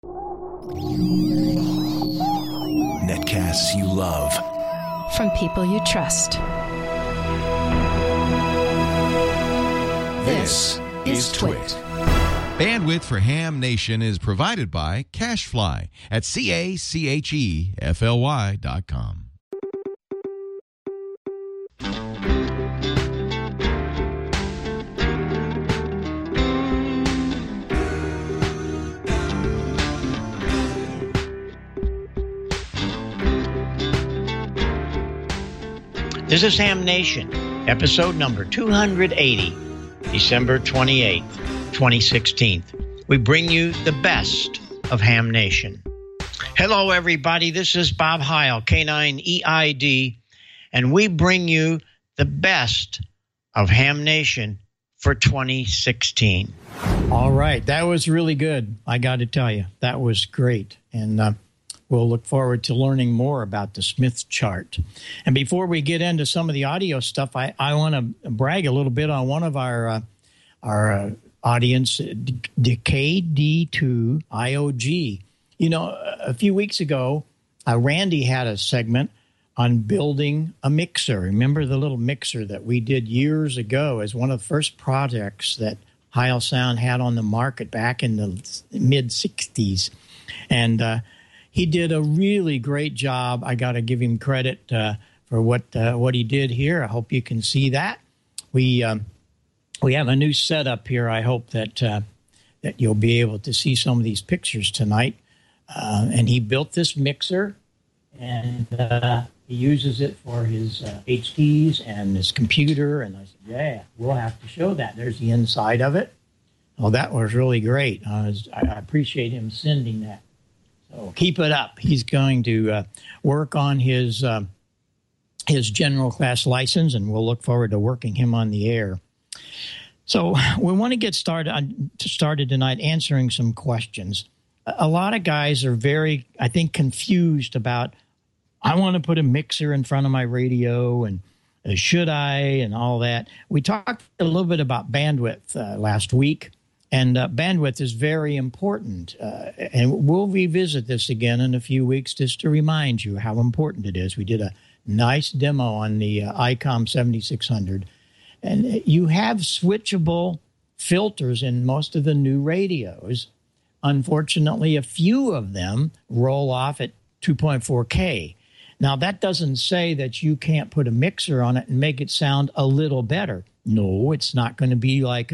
Netcasts you love. From people you trust. This is Twit. Bandwidth for Ham Nation is provided by CacheFly at CacheFly.com. This is Ham Nation, episode number 280, December 28th, 2016. We bring you the best of Ham Nation. Hello, everybody. This is Bob Heil, K9EID, and we bring you the best of Ham Nation for 2016. All right. That was really good. I got to tell you, that was great. And we'll look forward to learning more about the Smith chart. And before we get into some of the audio stuff, I want to brag a little bit on one of our audience, KD2IOG. You know, a few weeks ago, Randy had a segment on building a mixer. Remember the little mixer that we did years ago as one of the first projects that Heil Sound had on the market back in the mid-'60s. And he did a really great job. I got to give him credit for what he did here. I hope you can see that. We have a new setup here. I hope that you'll be able to see some of these pictures tonight. And he built this mixer, and he uses it for his HTs and his computer. And I said, yeah, we'll have to show that. There's the inside of it. Well, that was really great. I appreciate him sending that. So keep it up. He's going to work on his general class license, and we'll look forward to working him on the air. So we want to get started tonight answering some questions. A lot of guys are very, I think, confused about, I want to put a mixer in front of my radio, and should I, and all that. We talked a little bit about bandwidth last week. And bandwidth is very important. And we'll revisit this again in a few weeks just to remind you how important it is. We did a nice demo on the ICOM 7600. And you have switchable filters in most of the new radios. Unfortunately, a few of them roll off at 2.4K. Now, that doesn't say that you can't put a mixer on it and make it sound a little better. No, it's not going to be like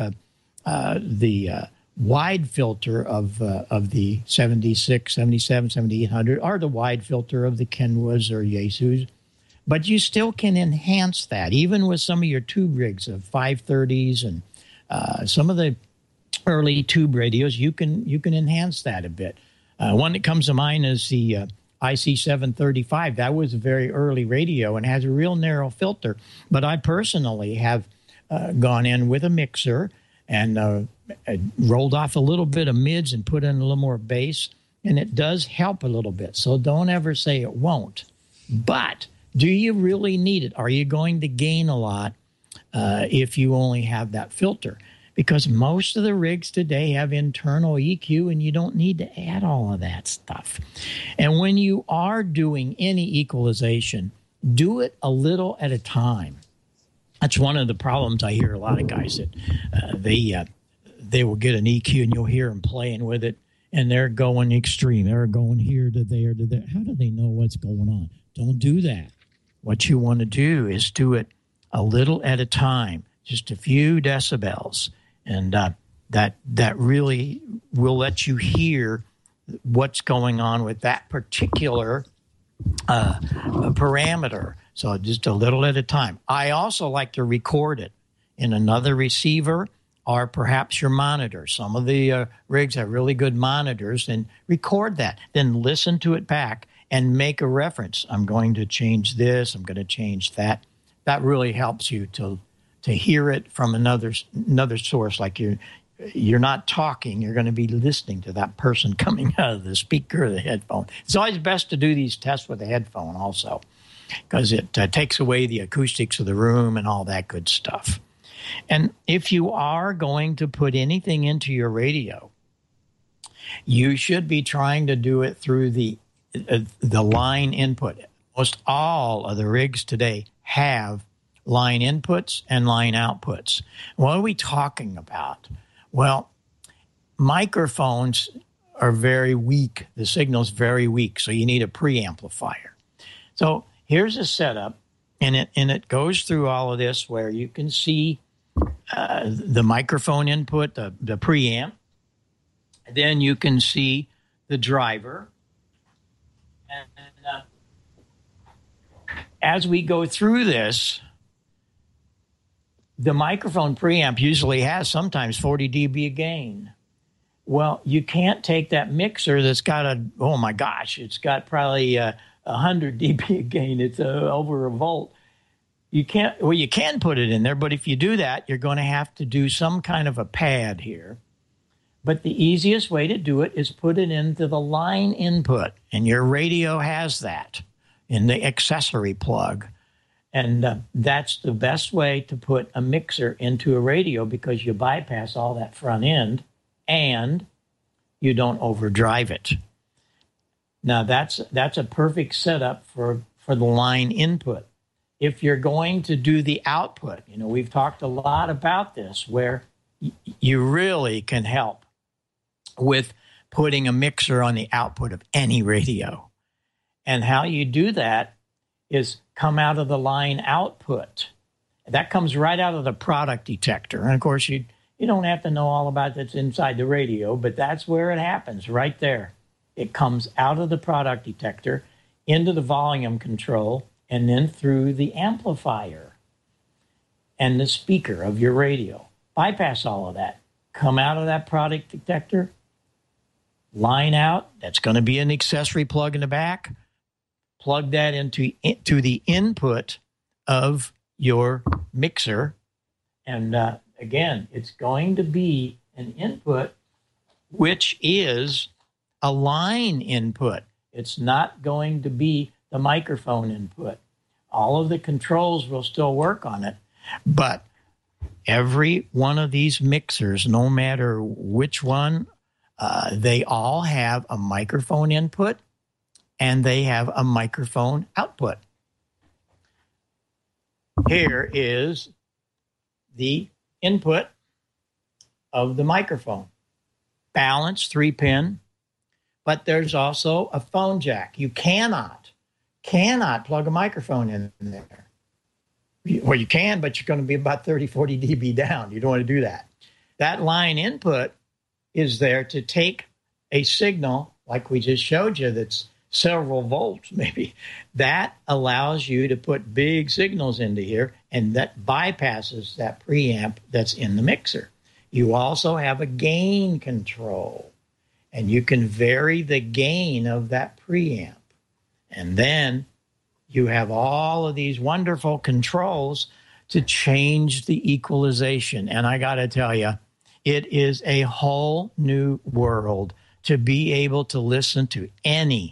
the wide filter of the 76, 77, 7800, or the wide filter of the Kenwas or Yaesus. But you still can enhance that, even with some of your tube rigs of 530s and some of the early tube radios. You can enhance that a bit. One that comes to mind is the IC735. That was a very early radio and has a real narrow filter. But I personally have gone in with a mixer and rolled off a little bit of mids and put in a little more bass, and it does help a little bit. So don't ever say it won't. But do you really need it? Are you going to gain a lot if you only have that filter? Because most of the rigs today have internal EQ, and you don't need to add all of that stuff. And when you are doing any equalization, do it a little at a time. That's one of the problems. I hear a lot of guys that they will get an EQ and you'll hear them playing with it, and they're going extreme. They're going here to there to there. How do they know what's going on? Don't do that. What you want to do is do it a little at a time, just a few decibels, and that really will let you hear what's going on with that particular parameter. So just a little at a time. I also like to record it in another receiver or perhaps your monitor. Some of the rigs have really good monitors, and record that. Then listen to it back and make a reference. I'm going to change this. I'm going to change that. That really helps you to hear it from another source. Like you're not talking. You're going to be listening to that person coming out of the speaker or the headphone. It's always best to do these tests with a headphone also, because it takes away the acoustics of the room and all that good stuff. And if you are going to put anything into your radio, You should be trying to do it through the line input. Most all of the rigs today have line inputs and line outputs. What are we talking about? Well, microphones are very weak. The signal's very weak, so you need a preamplifier. So here's a setup, and it goes through all of this where you can see the microphone input, the preamp. Then you can see the driver. And as we go through this, the microphone preamp usually has sometimes 40 dB gain. Well, you can't take that mixer that's got it's got probably 100 dB gain. It's over a volt. You can put it in there, but if you do that, you're going to have to do some kind of a pad here. But the easiest way to do it is put it into the line input, and your radio has that in the accessory plug. And that's the best way to put a mixer into a radio because you bypass all that front end and you don't overdrive it. Now, that's a perfect setup for the line input. If you're going to do the output, we've talked a lot about this, where you really can help with putting a mixer on the output of any radio. And how you do that is come out of the line output. That comes right out of the product detector. And, of course, you don't have to know all about that's inside the radio, but that's where it happens, right there. It comes out of the product detector into the volume control and then through the amplifier and the speaker of your radio. Bypass all of that. Come out of that product detector, line out. That's going to be an accessory plug in the back. Plug that into the input of your mixer. And again, it's going to be an input which is a line input. It's not going to be the microphone input. All of the controls will still work on it, but every one of these mixers, no matter which one, they all have a microphone input and they have a microphone output. Here is the input of the microphone. Balanced 3-pin, but there's also a phone jack. You cannot plug a microphone in there. Well, you can, but you're going to be about 30, 40 dB down. You don't want to do that. That line input is there to take a signal, like we just showed you, that's several volts maybe. That allows you to put big signals into here, and that bypasses that preamp that's in the mixer. You also have a gain control, and you can vary the gain of that preamp. And then you have all of these wonderful controls to change the equalization. And I got to tell you, it is a whole new world to be able to listen to any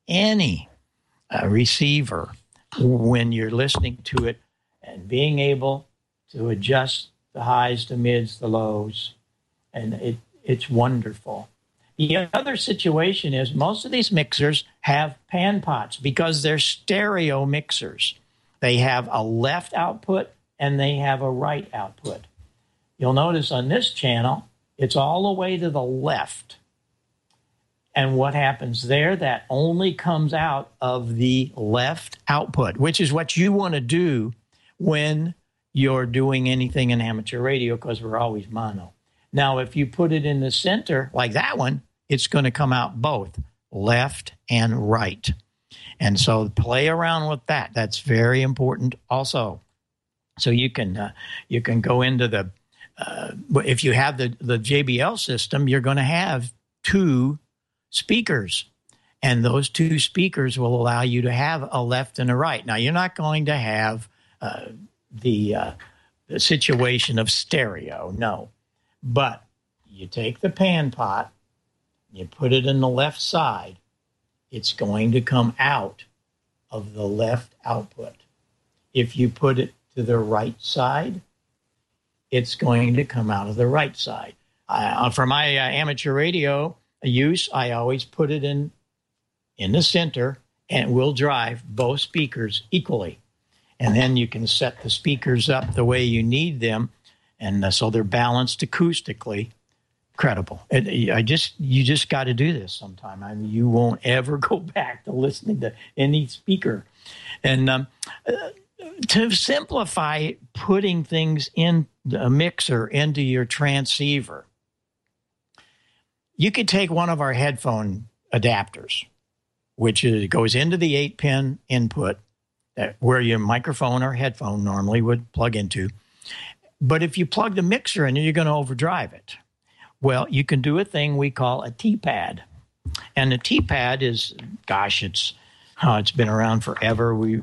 receiver when you're listening to it and being able to adjust the highs, the mids, the lows. And it's wonderful. The other situation is most of these mixers have pan pots because they're stereo mixers. They have a left output and they have a right output. You'll notice on this channel, it's all the way to the left. And what happens there, that only comes out of the left output, which is what you want to do when you're doing anything in amateur radio because we're always mono. Now, if you put it in the center, like that one, it's going to come out both left and right. And so play around with that. That's very important also. So you can go into the, if you have the JBL system, you're going to have two speakers. And those two speakers will allow you to have a left and a right. Now, you're not going to have the situation of stereo, no. But you take the pan pot, you put it in the left side, it's going to come out of the left output. If you put it to the right side, it's going to come out of the right side. For my amateur radio, use, I always put it in the center, and it will drive both speakers equally. And then you can set the speakers up the way you need them, and so they're balanced acoustically. Incredible. You just got to do this sometime. I mean, you won't ever go back to listening to any speaker. And to simplify putting things in a mixer into your transceiver, you could take one of our headphone adapters, which goes into the 8-pin input where your microphone or headphone normally would plug into. But if you plug the mixer in, you're going to overdrive it. Well, you can do a thing we call a T-pad. And the T-pad is, gosh, it's been around forever. We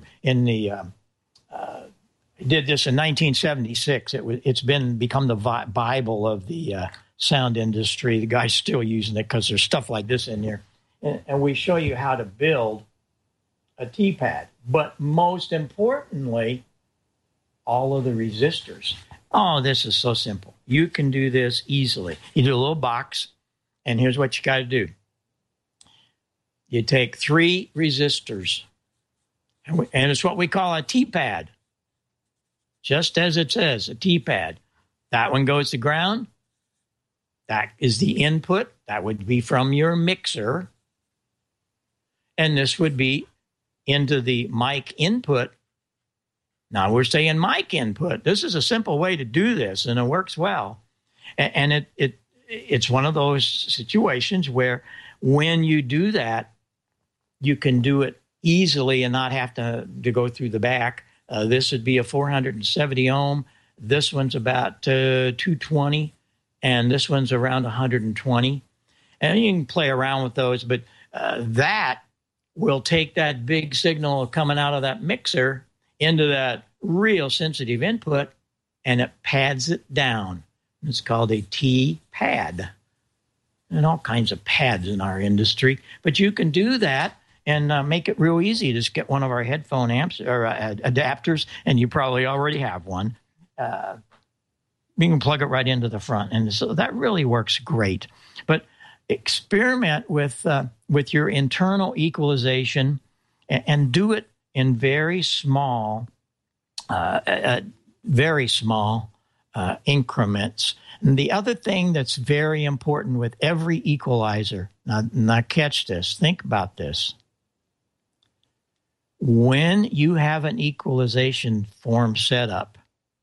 did this in 1976. It's become the Bible of the sound industry. The guy's still using it because there's stuff like this in here. And we show you how to build a T-pad. But most importantly, all of the resistors. Oh, this is so simple. You can do this easily. You do a little box, and here's what you got to do. You take 3 resistors, and it's what we call a T-pad. Just as it says, a T-pad. That one goes to ground. That is the input. That would be from your mixer. And this would be into the mic input. Now, we're saying mic input. This is a simple way to do this, and it works well. And it's one of those situations where when you do that, you can do it easily and not have to go through the back. This would be a 470 ohm. This one's about 220, and this one's around 120. And you can play around with those, but that will take that big signal coming out of that mixer into that real sensitive input, and it pads it down. It's called a T-pad. And all kinds of pads in our industry. But you can do that and make it real easy. Just get one of our headphone amps or adapters, and you probably already have one. You can plug it right into the front. And so that really works great. But experiment with your internal equalization and do it in very small increments. And the other thing that's very important with every equalizer, now catch this, think about this. When you have an equalization form set up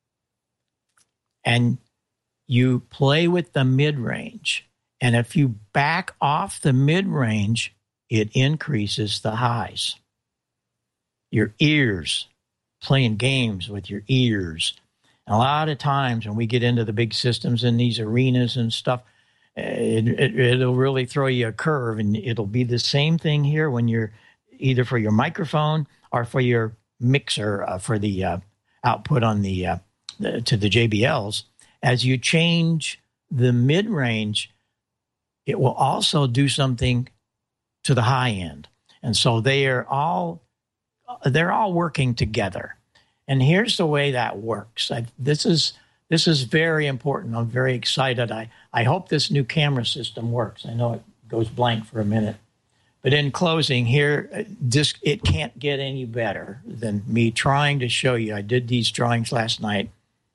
and you play with the mid-range, and if you back off the mid-range, it increases the highs. Your ears, playing games with your ears. And a lot of times when we get into the big systems in these arenas and stuff, it'll really throw you a curve, and it'll be the same thing here when you're either for your microphone or for your mixer for the output on to the JBLs. As you change the mid-range, it will also do something to the high end. And so they're all working together. And here's the way that works. This is very important. I'm very excited. I hope this new camera system works. I know it goes blank for a minute. But in closing here, it can't get any better than me trying to show you. I did these drawings last night.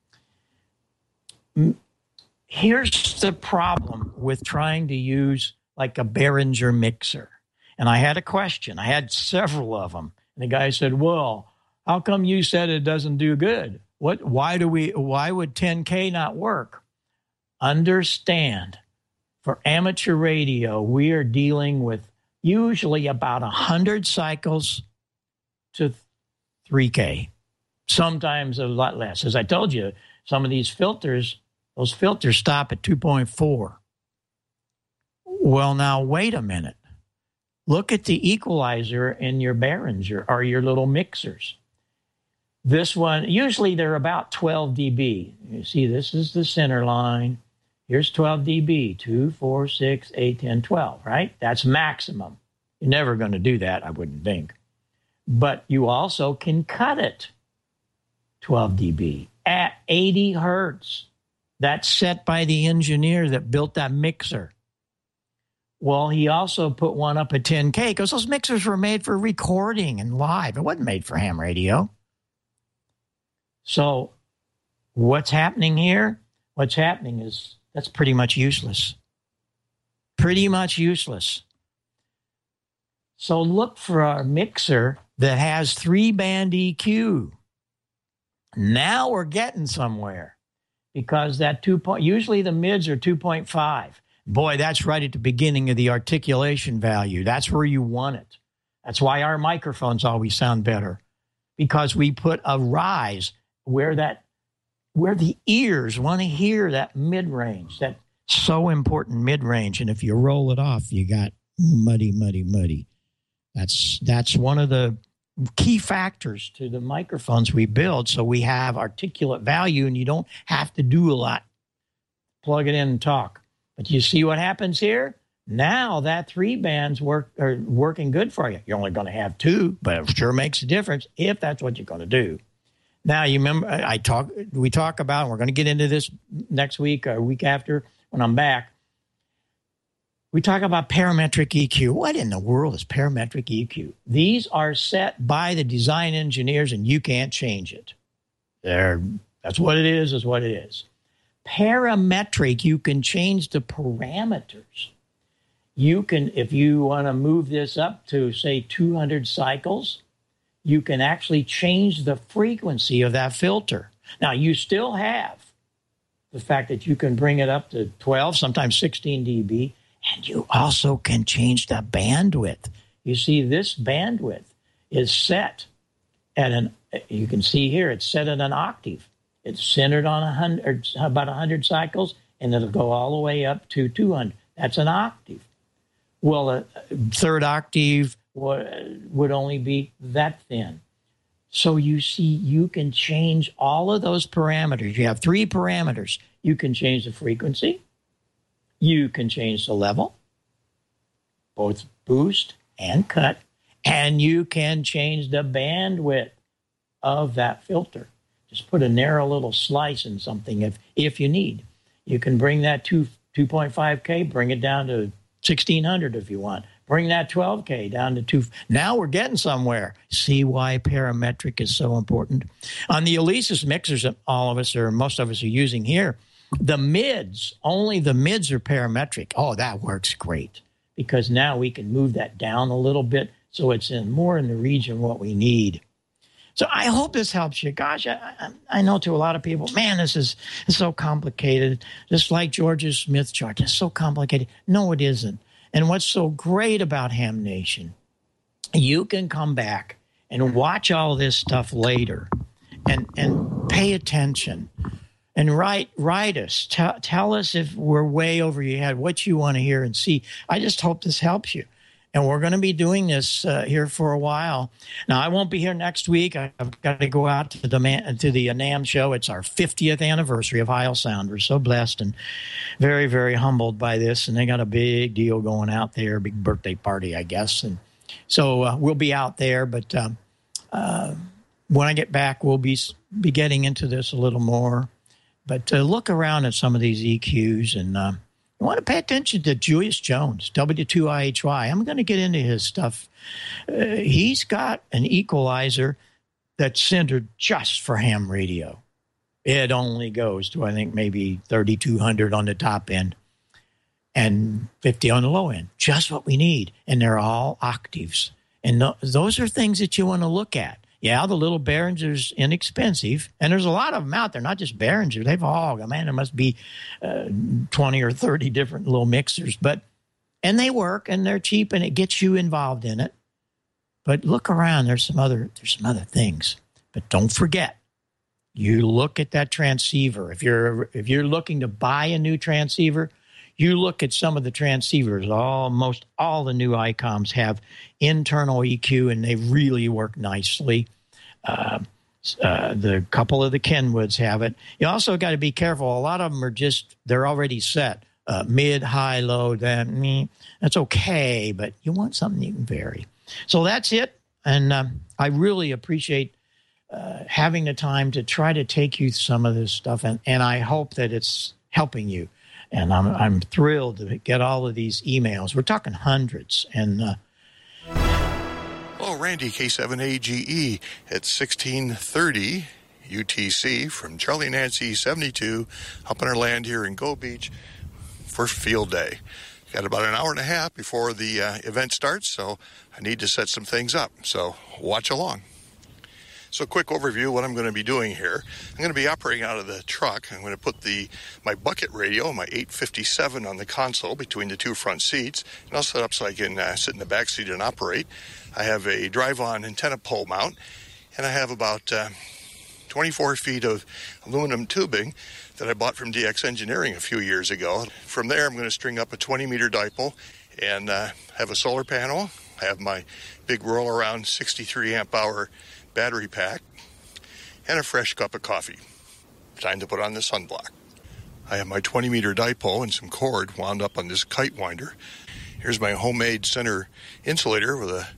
Here's the problem with trying to use like a Behringer mixer. And I had a question. I had several of them. And the guy said, well, how come you said it doesn't do good? Why would 10K not work? Understand, for amateur radio, we are dealing with usually about 100 cycles to 3K, sometimes a lot less. As I told you, some of these filters, those filters stop at 2.4. Well, now, wait a minute. Look at the equalizer in your Behringer or your little mixers. This one, usually they're about 12 dB. You see, this is the center line. Here's 12 dB, 2, 4, 6, 8, 10, 12, right? That's maximum. You're never going to do that, I wouldn't think. But you also can cut it 12 dB at 80 hertz. That's set by the engineer that built that mixer. Well, he also put one up at 10K because those mixers were made for recording and live. It wasn't made for ham radio. So what's happening here? What's happening is that's pretty much useless. Pretty much useless. So look for a mixer that has 3-band EQ. Now we're getting somewhere because that usually the mids are 2.5. Boy, that's right at the beginning of the articulation value. That's where you want it. That's why our microphones always sound better, because we put a rise where the ears want to hear that mid-range, that so important mid-range. And if you roll it off, you got muddy, muddy, muddy. That's one of the key factors to the microphones we build, so we have articulate value and you don't have to do a lot. Plug it in and talk. But you see what happens here? Now that 3 bands are working good for you. You're only going to have 2, but it sure makes a difference if that's what you're going to do. Now, you remember we talk about, and we're going to get into this next week or week after when I'm back. We talk about parametric EQ. What in the world is parametric EQ? These are set by the design engineers, and you can't change it. That's what it is what it is. Parametric, you can change the parameters. You can, if you want to move this up to, say, 200 cycles, you can actually change the frequency of that filter. Now, you still have the fact that you can bring it up to 12, sometimes 16 dB, and you also can change the bandwidth. You see, this bandwidth is set at you can see here, it's set at an octave. It's centered on about 100 cycles, and it'll go all the way up to 200. That's an octave. Well, a third octave would only be that thin. So you see, you can change all of those parameters. You have 3 parameters. You can change the frequency. You can change the level, both boost and cut, and you can change the bandwidth of that filter. Just put a narrow little slice in something if you need. You can bring that 2.5K, bring it down to 1600 if you want. Bring that 12K down to 2. Now we're getting somewhere. See why parametric is so important? On the Alesis mixers that most of us are using here, only the mids are parametric. Oh, that works great, because now we can move that down a little bit so it's more in the region what we need. So I hope this helps you. Gosh, I know to a lot of people, man, this is so complicated. Just like George's Smith chart, it's so complicated. No, it isn't. And what's so great about Ham Nation, you can come back and watch all this stuff later and pay attention and write us. Tell us if we're way over your head, what you want to hear and see. I just hope this helps you. And we're going to be doing this here for a while. Now, I won't be here next week. I've got to go out to the NAMM show. It's our 50th anniversary of Heil Sound. We're so blessed and very, very humbled by this. And they got a big deal going out there, big birthday party, I guess. And so we'll be out there. But when I get back, we'll be getting into this a little more. But look around at some of these EQs and I want to pay attention to Julius Jones, W2IHY. I'm going to get into his stuff. He's got an equalizer that's centered just for ham radio. It only goes to, I think, maybe 3,200 on the top end and 50 on the low end. Just what we need. And they're all octaves. And those are things that you want to look at. Yeah, the little Behringer's inexpensive, and there's a lot of them out there, not just Behringer. They've all, man, there must be 20 or 30 different little mixers, and they work, and they're cheap, and it gets you involved in it. But look around, there's some other things. But don't forget, you look at that transceiver. If you're looking to buy a new transceiver, you look at some of the transceivers. Almost all the new ICOMs have internal EQ, and they really work nicely. The couple of the Kenwoods have it. You also got to be careful. A lot of them they're already set. Mid, high, low, that's okay, but you want something you can vary. So that's it. And I really appreciate having the time to try to take you some of this stuff, and I hope that it's helping you. And I'm thrilled to get all of these emails. We're talking hundreds. And hello, Randy, K7AGE at 1630 UTC from Charlie Nancy 72 up on our land here in Go Beach for field day. Got about an hour and a half before the event starts, so I need to set some things up. So watch along. So quick overview of what I'm going to be doing here. I'm going to be operating out of the truck. I'm going to put my bucket radio, my 857 on the console between the two front seats, and I'll set up so I can sit in the back seat and operate. I have a drive-on antenna pole mount, and I have about 24 feet of aluminum tubing that I bought from DX Engineering a few years ago. From there, I'm going to string up a 20-meter dipole and have a solar panel. I have my big roll-around 63 amp-hour battery pack, and a fresh cup of coffee. Time to put on the sunblock. I have my 20-meter dipole and some cord wound up on this kite winder. Here's my homemade center insulator with a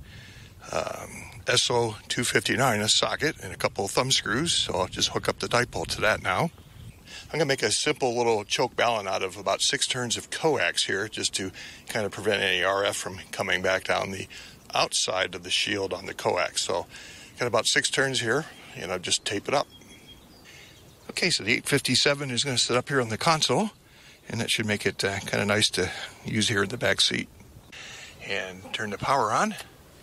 SO259, a socket, and a couple of thumb screws. So I'll just hook up the dipole to that now. I'm going to make a simple little choke ballon out of about 6 turns of coax here, just to kind of prevent any RF from coming back down the outside of the shield on the coax. So got about 6 turns here, and I'll just tape it up. Okay, so the 857 is going to sit up here on the console, and that should make it kind of nice to use here in the back seat. And turn the power on.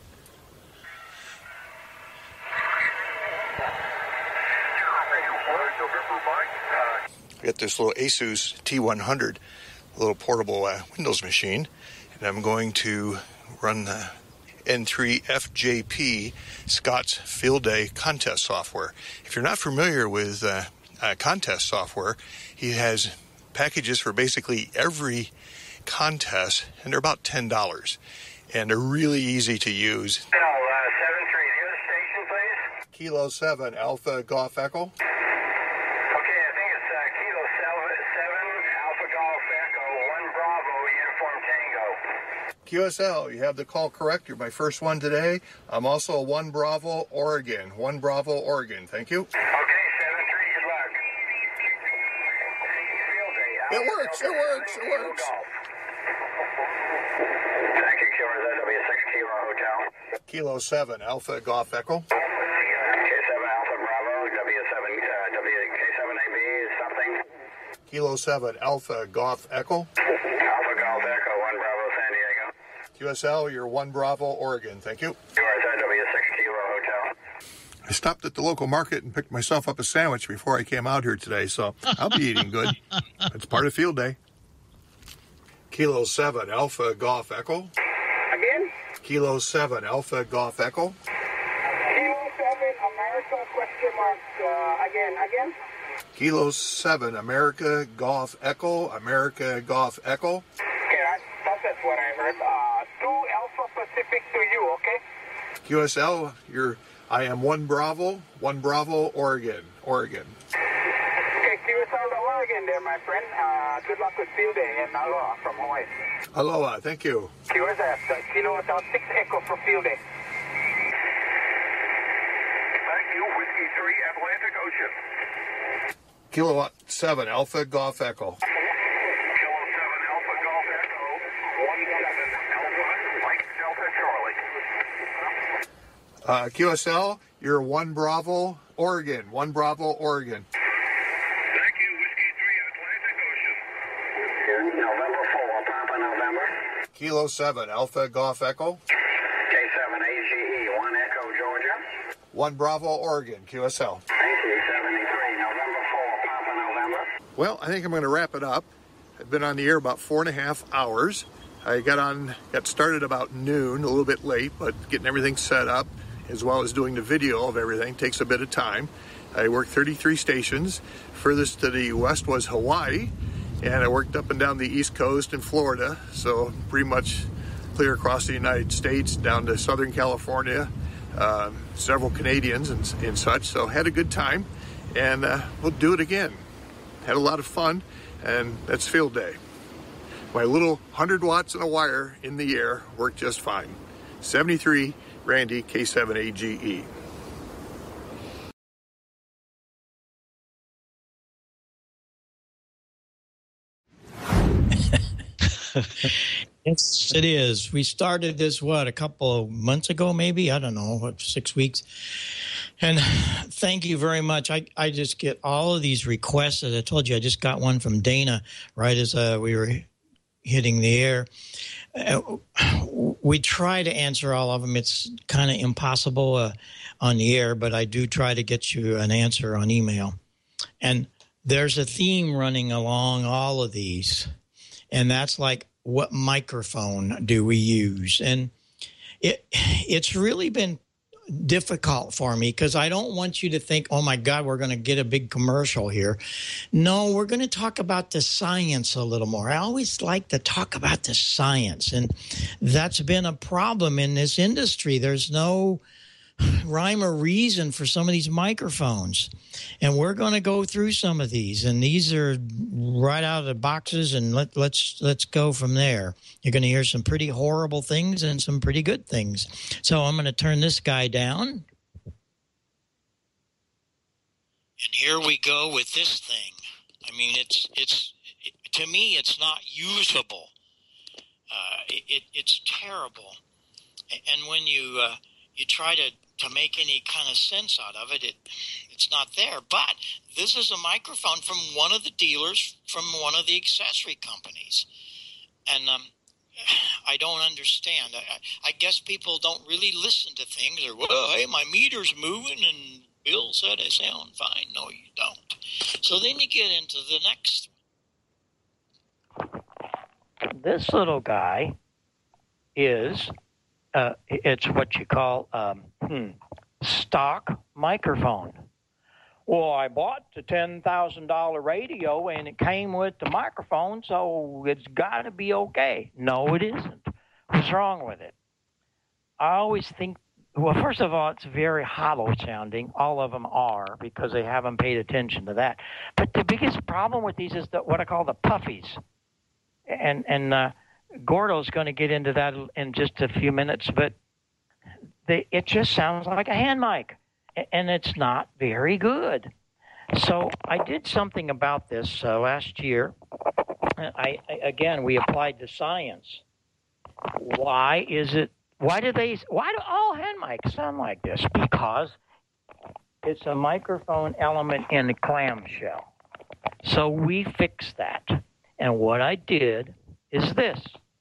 I got this little Asus T100, a little portable Windows machine, and I'm going to run the N3FJP Scott's Field Day contest software. If you're not familiar with contest software, he has packages for basically every contest, and they're about $10, and they're really easy to use. 730, your station, please. Kilo 7 Alpha Golf Echo. QSL, you have the call correct. You're my first one today. I'm also 1 Bravo, Oregon. 1 Bravo, Oregon. Thank you. Okay, 7-3, good luck. It works. Thank you, QRZ, W6 Kilo Hotel. Kilo 7 Alpha Golf Echo. K7 Alpha Bravo, K7AB is something. Kilo 7 Alpha Golf Echo. Alpha Golf Echo, 1 Bravo, San Diego. QSL, you're 1 Bravo, Oregon. Thank you. QRZ, W6 Kilo Hotel. I stopped at the local market and picked myself up a sandwich before I came out here today, so I'll be eating good. It's part of field day. Kilo 7 Alpha Golf Echo. Again? Kilo 7 Alpha Golf Echo. Kilo 7 America question mark. Again. Kilo 7 America Golf Echo. America Golf Echo. Okay, that's what I heard. 2 Alpha Pacific to you, okay? QSL, I am 1 Bravo, Oregon. Okay, QSL to Oregon there, my friend. Good luck with field day, and aloha from Hawaii. Aloha, thank you. QSL, Kilo Hotel 6 Echo for field day. Thank you, Whiskey 3 Atlantic Ocean. Kilo 7 Alpha Golf Echo. Kilo 7 Alpha Golf Echo, 17 Alpha Mike Delta Charlie. QSL, you're 1 Bravo, Oregon. 1 Bravo, Oregon. Thank you, Whiskey 3 Atlantic Ocean. November 4, Papa November. Kilo 7 Alpha Golf Echo. K7 AGE, 1 Echo Georgia. 1 Bravo, Oregon. QSL. Thank you, 73, November 4, Papa November. Well, I think I'm going to wrap it up. I've been on the air about 4.5 hours. I got started about noon, a little bit late, but getting everything set up, as well as doing the video of everything, takes a bit of time. I worked 33 stations. Furthest to the west was Hawaii, and I worked up and down the East Coast in Florida, so pretty much clear across the United States, down to Southern California, several Canadians and such, so had a good time, and we'll do it again. Had a lot of fun, and that's field day. My little 100 watts and a wire in the air worked just fine. 73 Randy, K7AGE. Yes, it is. We started this, a couple of months ago, maybe? I don't know, 6 weeks. And thank you very much. I just get all of these requests. As I told you, I just got one from Dana right as we were hitting the air. We try to answer all of them. It's kind of impossible on the air, but I do try to get you an answer on email. And there's a theme running along all of these, and that's like, what microphone do we use? And it's really been difficult for me because I don't want you to think, oh, my God, we're going to get a big commercial here. No, we're going to talk about the science a little more. I always like to talk about the science, and that's been a problem in this industry. There's no rhyme or reason for some of these microphones, and we're going to go through some of these, and these are right out of the boxes, and let's go from there. You're going to hear some pretty horrible things and some pretty good things. So I'm going to turn this guy down, and here we go with this thing. I mean, it's to me, it's not usable. It's terrible, and when you try to make any kind of sense out of it, it's not there. But this is a microphone from one of the dealers from one of the accessory companies. And I don't understand. I guess people don't really listen to things. Or, well, hey, my meter's moving and Bill said I sound fine. No, you don't. So then you get into the next one. This little guy is... it's what you call stock microphone. Well, I bought the $10,000 radio and it came with the microphone, so it's got to be okay. No, it isn't. What's wrong with it? I always think, well, first of all, it's very hollow sounding. All of them are because they haven't paid attention to that. But the biggest problem with these is what I call the puffies. And Gordo's going to get into that in just a few minutes, but it just sounds like a hand mic, and it's not very good. So I did something about this last year. Again, we applied the science. Why do all hand mics sound like this? Because it's a microphone element in the clamshell. So we fixed that. And what I did is this.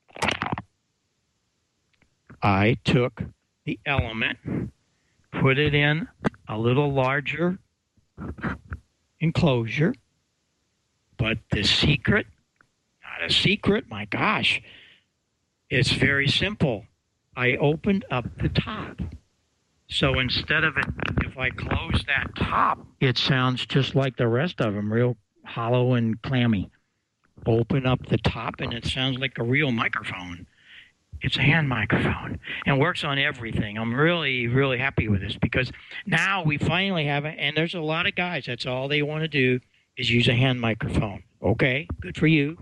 I took the element, put it in a little larger enclosure, but the secret, not a secret, my gosh, it's very simple. I opened up the top. So instead of it, if I close that top, it sounds just like the rest of them, real hollow and clammy. Open up the top, and it sounds like a real microphone. It's a hand microphone and works on everything. I'm really, really happy with this because now we finally have it, and there's a lot of guys, that's all they want to do is use a hand microphone. Okay, good for you.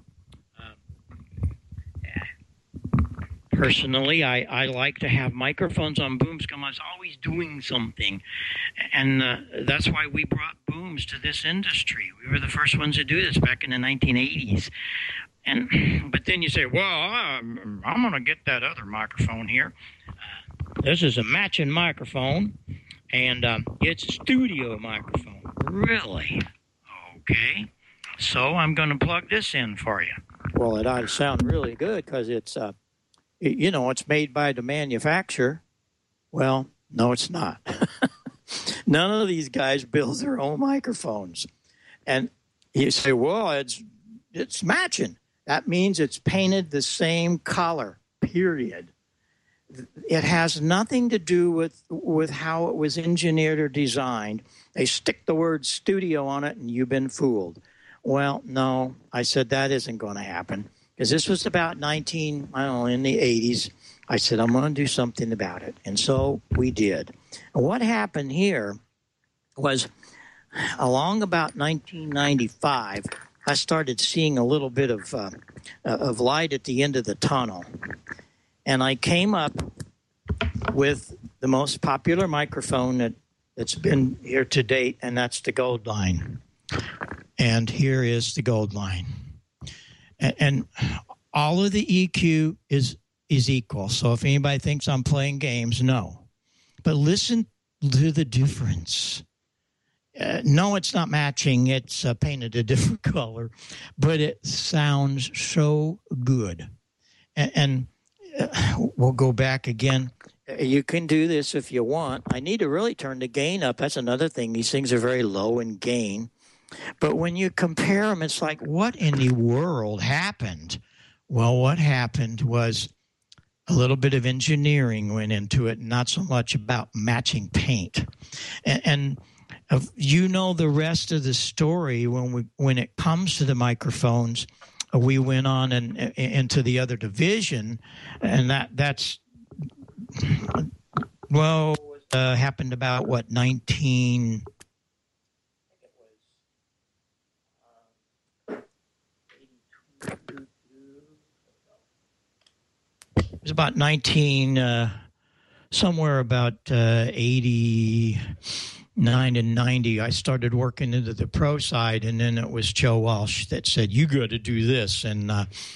Personally, I like to have microphones on booms because I was always doing something. And that's why we brought booms to this industry. We were the first ones to do this back in the 1980s. But then you say, well, I'm going to get that other microphone here. This is a matching microphone, and it's a studio microphone. Really? Okay. So I'm going to plug this in for you. Well, it ought to sound really good because it's... it's made by the manufacturer. Well, no, it's not. None of these guys build their own microphones. And you say, well, it's matching. That means it's painted the same color, period. It has nothing to do with how it was engineered or designed. They stick the word studio on it, and you've been fooled. Well, no, I said that isn't going to happen. Because this was about in the 80s. I said, I'm going to do something about it. And so we did. And what happened here was along about 1995, I started seeing a little bit of light at the end of the tunnel. And I came up with the most popular microphone that's been here to date, and that's the Goldline. And here is the Goldline. And all of the EQ is equal. So if anybody thinks I'm playing games, no. But listen to the difference. No, it's not matching. It's painted a different color, but it sounds so good. And we'll go back again. You can do this if you want. I need to really turn the gain up. That's another thing. These things are very low in gain. But when you compare them, it's like, what in the world happened? Well, what happened was a little bit of engineering went into it, not so much about matching paint. And you know the rest of the story when it comes to the microphones. We went on and into the other division, and that's happened about what 19. It was about 19, somewhere about 89 and 90. I started working into the pro side, and then it was Joe Walsh that said, "You got to do this," and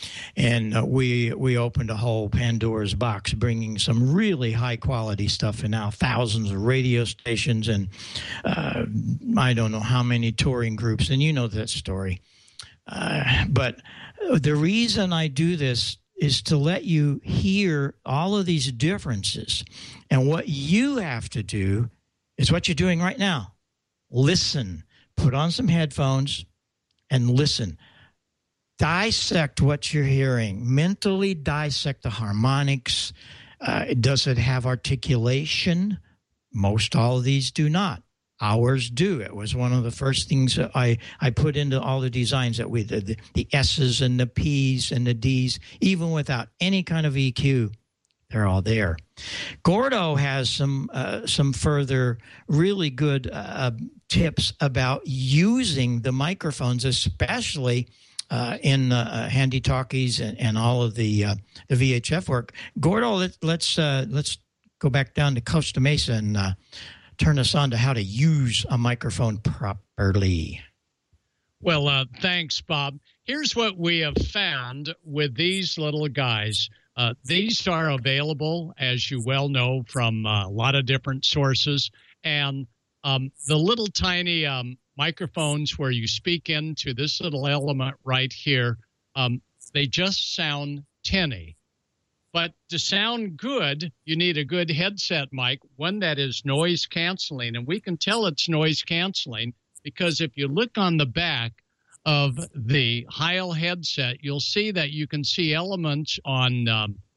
we opened a whole Pandora's box, bringing some really high quality stuff, and now thousands of radio stations, and I don't know how many touring groups, and you know that story. But the reason I do this is to let you hear all of these differences. And what you have to do is what you're doing right now. Listen. Put on some headphones and listen. Dissect what you're hearing. Mentally dissect the harmonics. Does it have articulation? Most all of these do not. Ours do. It was one of the first things that I put into all the designs that we did, the S's and the P's and the D's, even without any kind of EQ. They're all there. Gordo has some further really good tips about using the microphones, especially in handy talkies and all of the VHF work. Gordo, let's go back down to Costa Mesa and turn us on to how to use a microphone properly. Well, thanks, Bob. Here's what we have found with these little guys. These are available, as you well know, from a lot of different sources. And the little tiny microphones where you speak into this little element right here, they just sound tinny. But to sound good, you need a good headset mic, one that is noise canceling. And we can tell it's noise canceling because if you look on the back of the Heil headset, you'll see that you can see elements on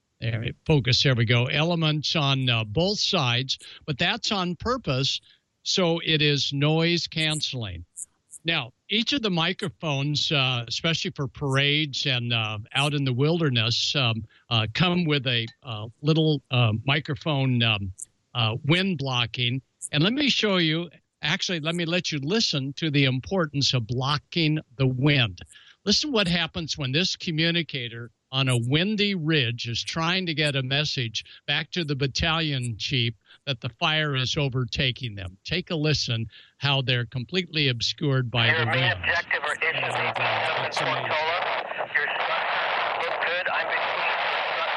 elements on both sides, but that's on purpose, so it is noise canceling. Now, each of the microphones, especially for parades and out in the wilderness, come with a little microphone wind blocking. And let me show you, actually, let me let you listen to the importance of blocking the wind. Listen what happens when this communicator on a windy ridge is trying to get a message back to the battalion chief that the fire is overtaking them. Take a listen how they're completely obscured by the wind. Your objective or issue is Portola. Your structure looks good. I've been pushing the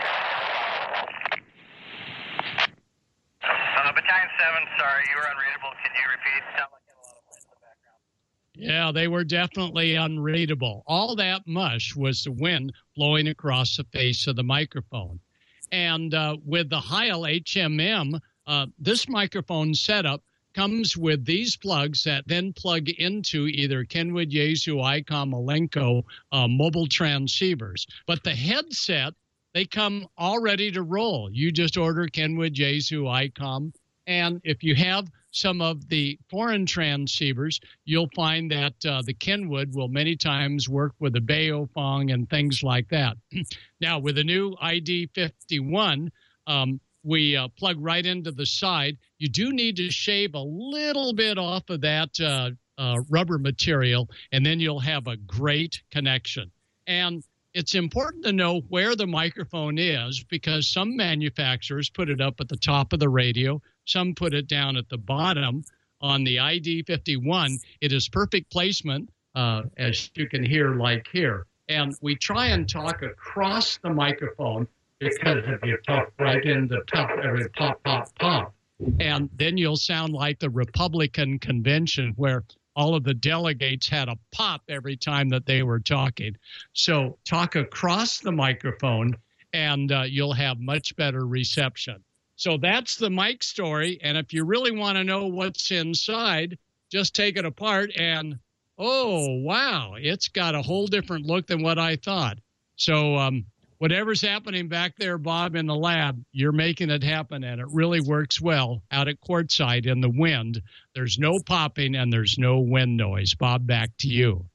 structure. Battalion 7, sorry, you were unreadable. Can you repeat? Sound like you had a lot of wind in the background. Yeah, they were definitely unreadable. All that mush was the wind blowing across the face of the microphone. And with the Heil HMM, this microphone setup comes with these plugs that then plug into either Kenwood, Yaesu, ICOM, Malenko mobile transceivers. But the headset, they come all ready to roll. You just order Kenwood, Yaesu, ICOM. And if you have some of the foreign transceivers, you'll find that the Kenwood will many times work with the Baofeng and things like that. Now, with the new ID51, we plug right into the side. You do need to shave a little bit off of that rubber material, and then you'll have a great connection. And it's important to know where the microphone is because some manufacturers put it up at the top of the radio. Some put it down at the bottom. On the ID51, it is perfect placement, as you can hear like here. And we try and talk across the microphone because if you talk right in the top, every pop, pop, pop. And then you'll sound like the Republican convention where all of the delegates had a pop every time that they were talking. So talk across the microphone and you'll have much better reception. So that's the mic story. And if you really want to know what's inside, just take it apart and, oh, wow, it's got a whole different look than what I thought. So whatever's happening back there, Bob, in the lab, you're making it happen, and it really works well out at Quartzsite in the wind. There's no popping and there's no wind noise. Bob, back to you.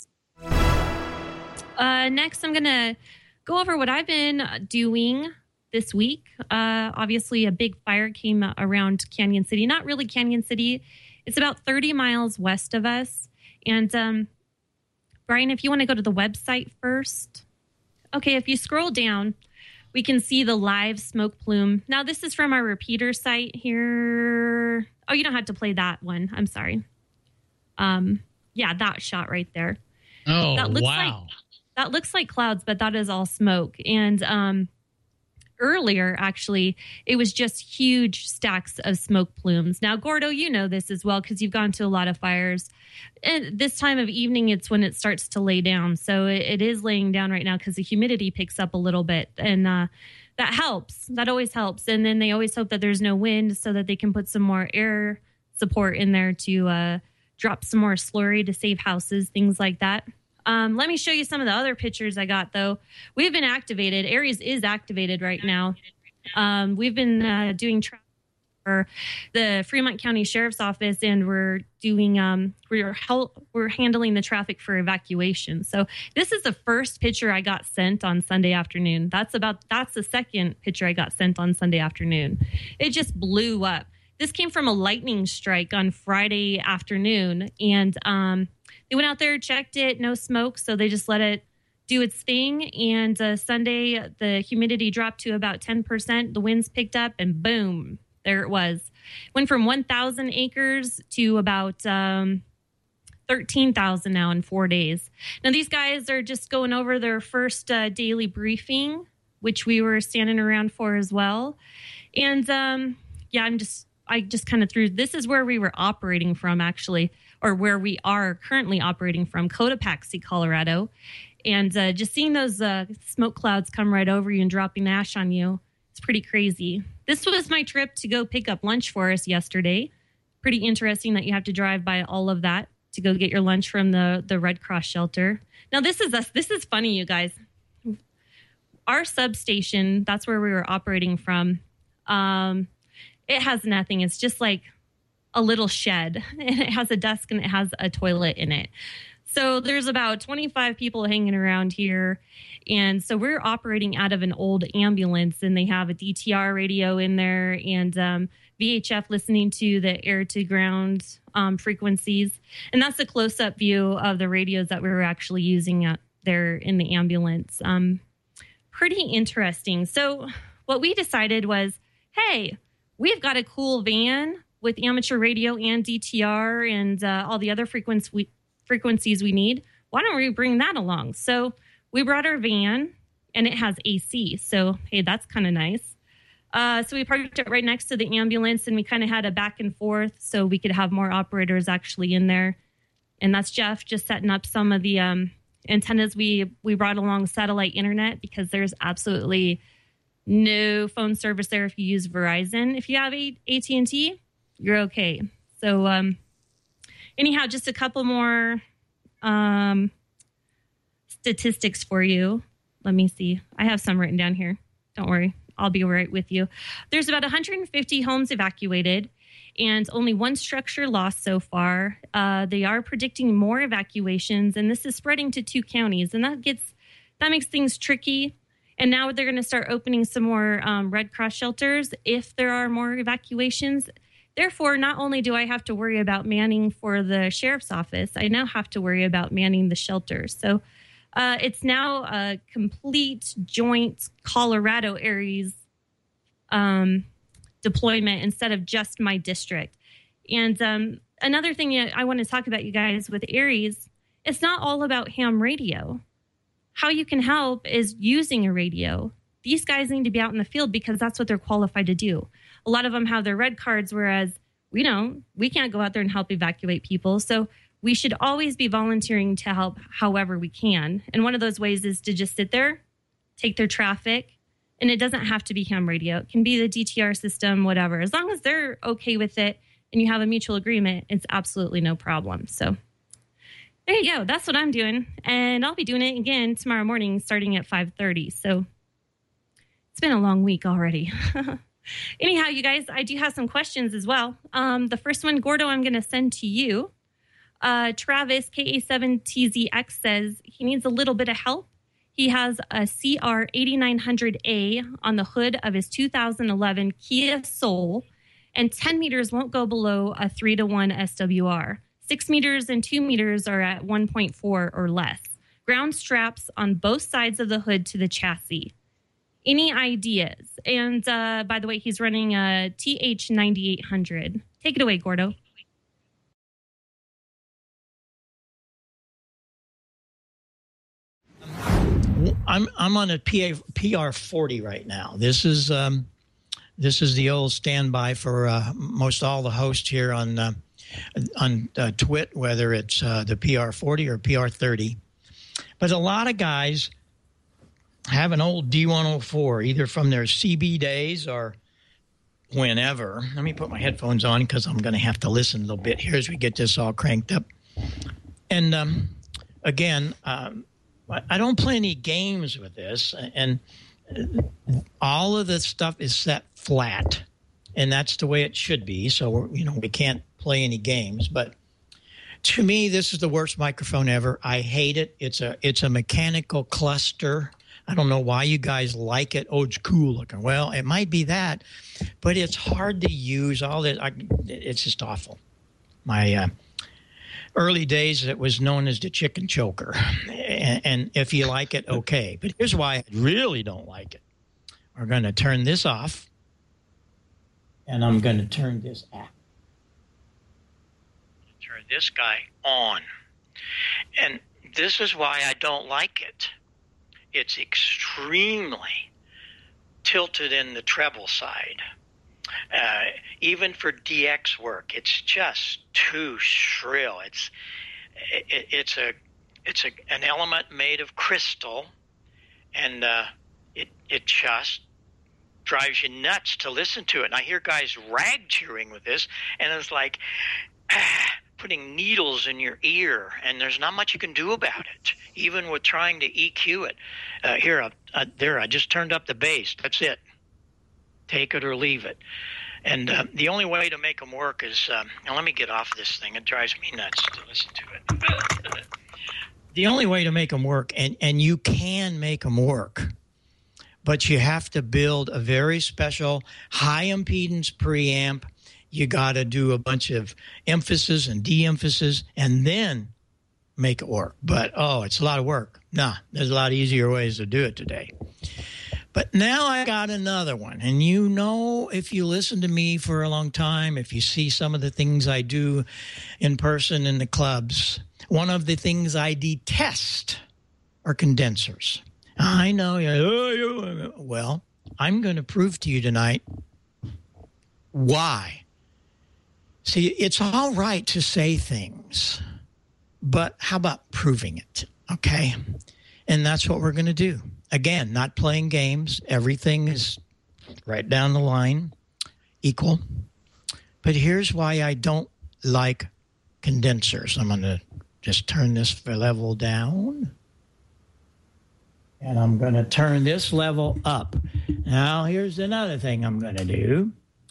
Next, I'm going to go over what I've been doing this week. Obviously, a big fire came around Canyon City. Not really Canyon City. It's about 30 miles west of us. And Brian, if you want to go to the website first. Okay, if you scroll down, we can see the live smoke plume. Now, this is from our repeater site here. Oh, you don't have to play that one. I'm sorry. Yeah, that shot right there. Oh, that looks wow. That looks like clouds, but that is all smoke. And earlier, actually, it was just huge stacks of smoke plumes. Now, Gordo, you know this as well because you've gone to a lot of fires. And this time of evening, it's when it starts to lay down. So it is laying down right now because the humidity picks up a little bit. And that helps. That always helps. And then they always hope that there's no wind so that they can put some more air support in there to drop some more slurry to save houses, things like that. Let me show you some of the other pictures I got, though. We've been activated. Aries is activated right now. We've been doing traffic for the Fremont County Sheriff's Office, and we're doing we're handling the traffic for evacuation. So this is the first picture I got sent on Sunday afternoon. That's the second picture I got sent on Sunday afternoon. It just blew up. This came from a lightning strike on Friday afternoon, and they went out there, checked it, no smoke, so they just let it do its thing. And Sunday, the humidity dropped to about 10%. The winds picked up, and boom, there it was. Went from 1,000 acres to about 13,000 now in 4 days. Now, these guys are just going over their first daily briefing, which we were standing around for as well. And, I just kind of threw, this is where we were operating from, actually, or where we are currently operating from, Cotopaxi, Colorado. And just seeing those smoke clouds come right over you and dropping ash on you, it's pretty crazy. This was my trip to go pick up lunch for us yesterday. Pretty interesting that you have to drive by all of that to go get your lunch from the Red Cross shelter. Now, this is funny, you guys. Our substation, that's where we were operating from, it has nothing. It's just like a little shed, and it has a desk and it has a toilet in it. So there's about 25 people hanging around here. And so we're operating out of an old ambulance, and they have a DTR radio in there and VHF listening to the air to ground frequencies. And that's a close-up view of the radios that we were actually using out there in the ambulance. Pretty interesting. So what we decided was, hey, we've got a cool van with amateur radio and DTR and all the other frequencies we need. Why don't we bring that along? So we brought our van, and it has AC. So, hey, that's kind of nice. So we parked it right next to the ambulance, and we kind of had a back and forth so we could have more operators actually in there. And that's Jeff just setting up some of the antennas. We brought along satellite internet because there's absolutely no phone service there if you use Verizon. If you have AT&T, you're okay. So anyhow, just a couple more statistics for you. Let me see. I have some written down here. Don't worry. I'll be right with you. There's about 150 homes evacuated and only one structure lost so far. They are predicting more evacuations, and this is spreading to 2 counties, and that makes things tricky. And now they're going to start opening some more Red Cross shelters if there are more evacuations. Therefore, not only do I have to worry about manning for the sheriff's office, I now have to worry about manning the shelters. So it's now a complete joint Colorado Aries deployment instead of just my district. And another thing I want to talk about, you guys, with Aries, it's not all about ham radio. how you can help is using a radio. These guys need to be out in the field because that's what they're qualified to do. A lot of them have their red cards, whereas we don't. We can't go out there and help evacuate people. So we should always be volunteering to help however we can. And one of those ways is to just sit there, take their traffic, and it doesn't have to be ham radio. It can be the DTR system, whatever. As long as they're okay with it and you have a mutual agreement, it's absolutely no problem. So there you go. That's what I'm doing. And I'll be doing it again tomorrow morning starting at 5:30. So it's been a long week already. Anyhow, you guys, I do have some questions as well. The first one, Gordo, I'm going to send to you. Travis, KA7TZX, says he needs a little bit of help. He has a CR8900A on the hood of his 2011 Kia Soul, and 10 meters won't go below a 3-to-1 SWR. 6 meters and 2 meters are at 1.4 or less. Ground straps on both sides of the hood to the chassis. Any ideas? And by the way, he's running a TH9800. Take it away, Gordo. I'm on a PR40 right now. This is the old standby for most all the hosts here on Twit, whether it's the PR40 or PR30. But a lot of guys have an old D104, either from their CB days or whenever. Let me put my headphones on because I'm going to have to listen a little bit here as we get this all cranked up. And again, I don't play any games with this, and all of the stuff is set flat, and that's the way it should be. So, we can't play any games. But to me, this is the worst microphone ever. I hate it. It's a mechanical cluster. I don't know why you guys like it. Oh, it's cool looking. Well, it might be that, but it's hard to use. All that, it's just awful. My early days, it was known as the chicken choker. And if you like it, okay. But here's why I really don't like it. We're going to turn this off, and I'm going to turn this off. Turn this guy on. And this is why I don't like it. It's extremely tilted in the treble side. Even for DX work, it's just too shrill. It's an element made of crystal, and it just drives you nuts to listen to it. And I hear guys rag cheering with this, and it's like putting needles in your ear, and there's not much you can do about it, even with trying to EQ it. There, I just turned up the bass. That's it. Take it or leave it. And the only way to make them work is, now let me get off this thing. It drives me nuts to listen to it. The only way to make them work, and you can make them work, but you have to build a very special high impedance preamp. You got to do a bunch of emphasis and de-emphasis and then make it work. But, it's a lot of work. Nah, there's a lot easier ways to do it today. But now I got another one. And if you listen to me for a long time, if you see some of the things I do in person in the clubs, one of the things I detest are condensers. I know. Well, I'm going to prove to you tonight why. See, it's all right to say things, but how about proving it? Okay. And that's what we're going to do. Again, not playing games. Everything is right down the line, equal. But here's why I don't like condensers. I'm going to just turn this level down. And I'm going to turn this level up. Now, here's another thing I'm going to do.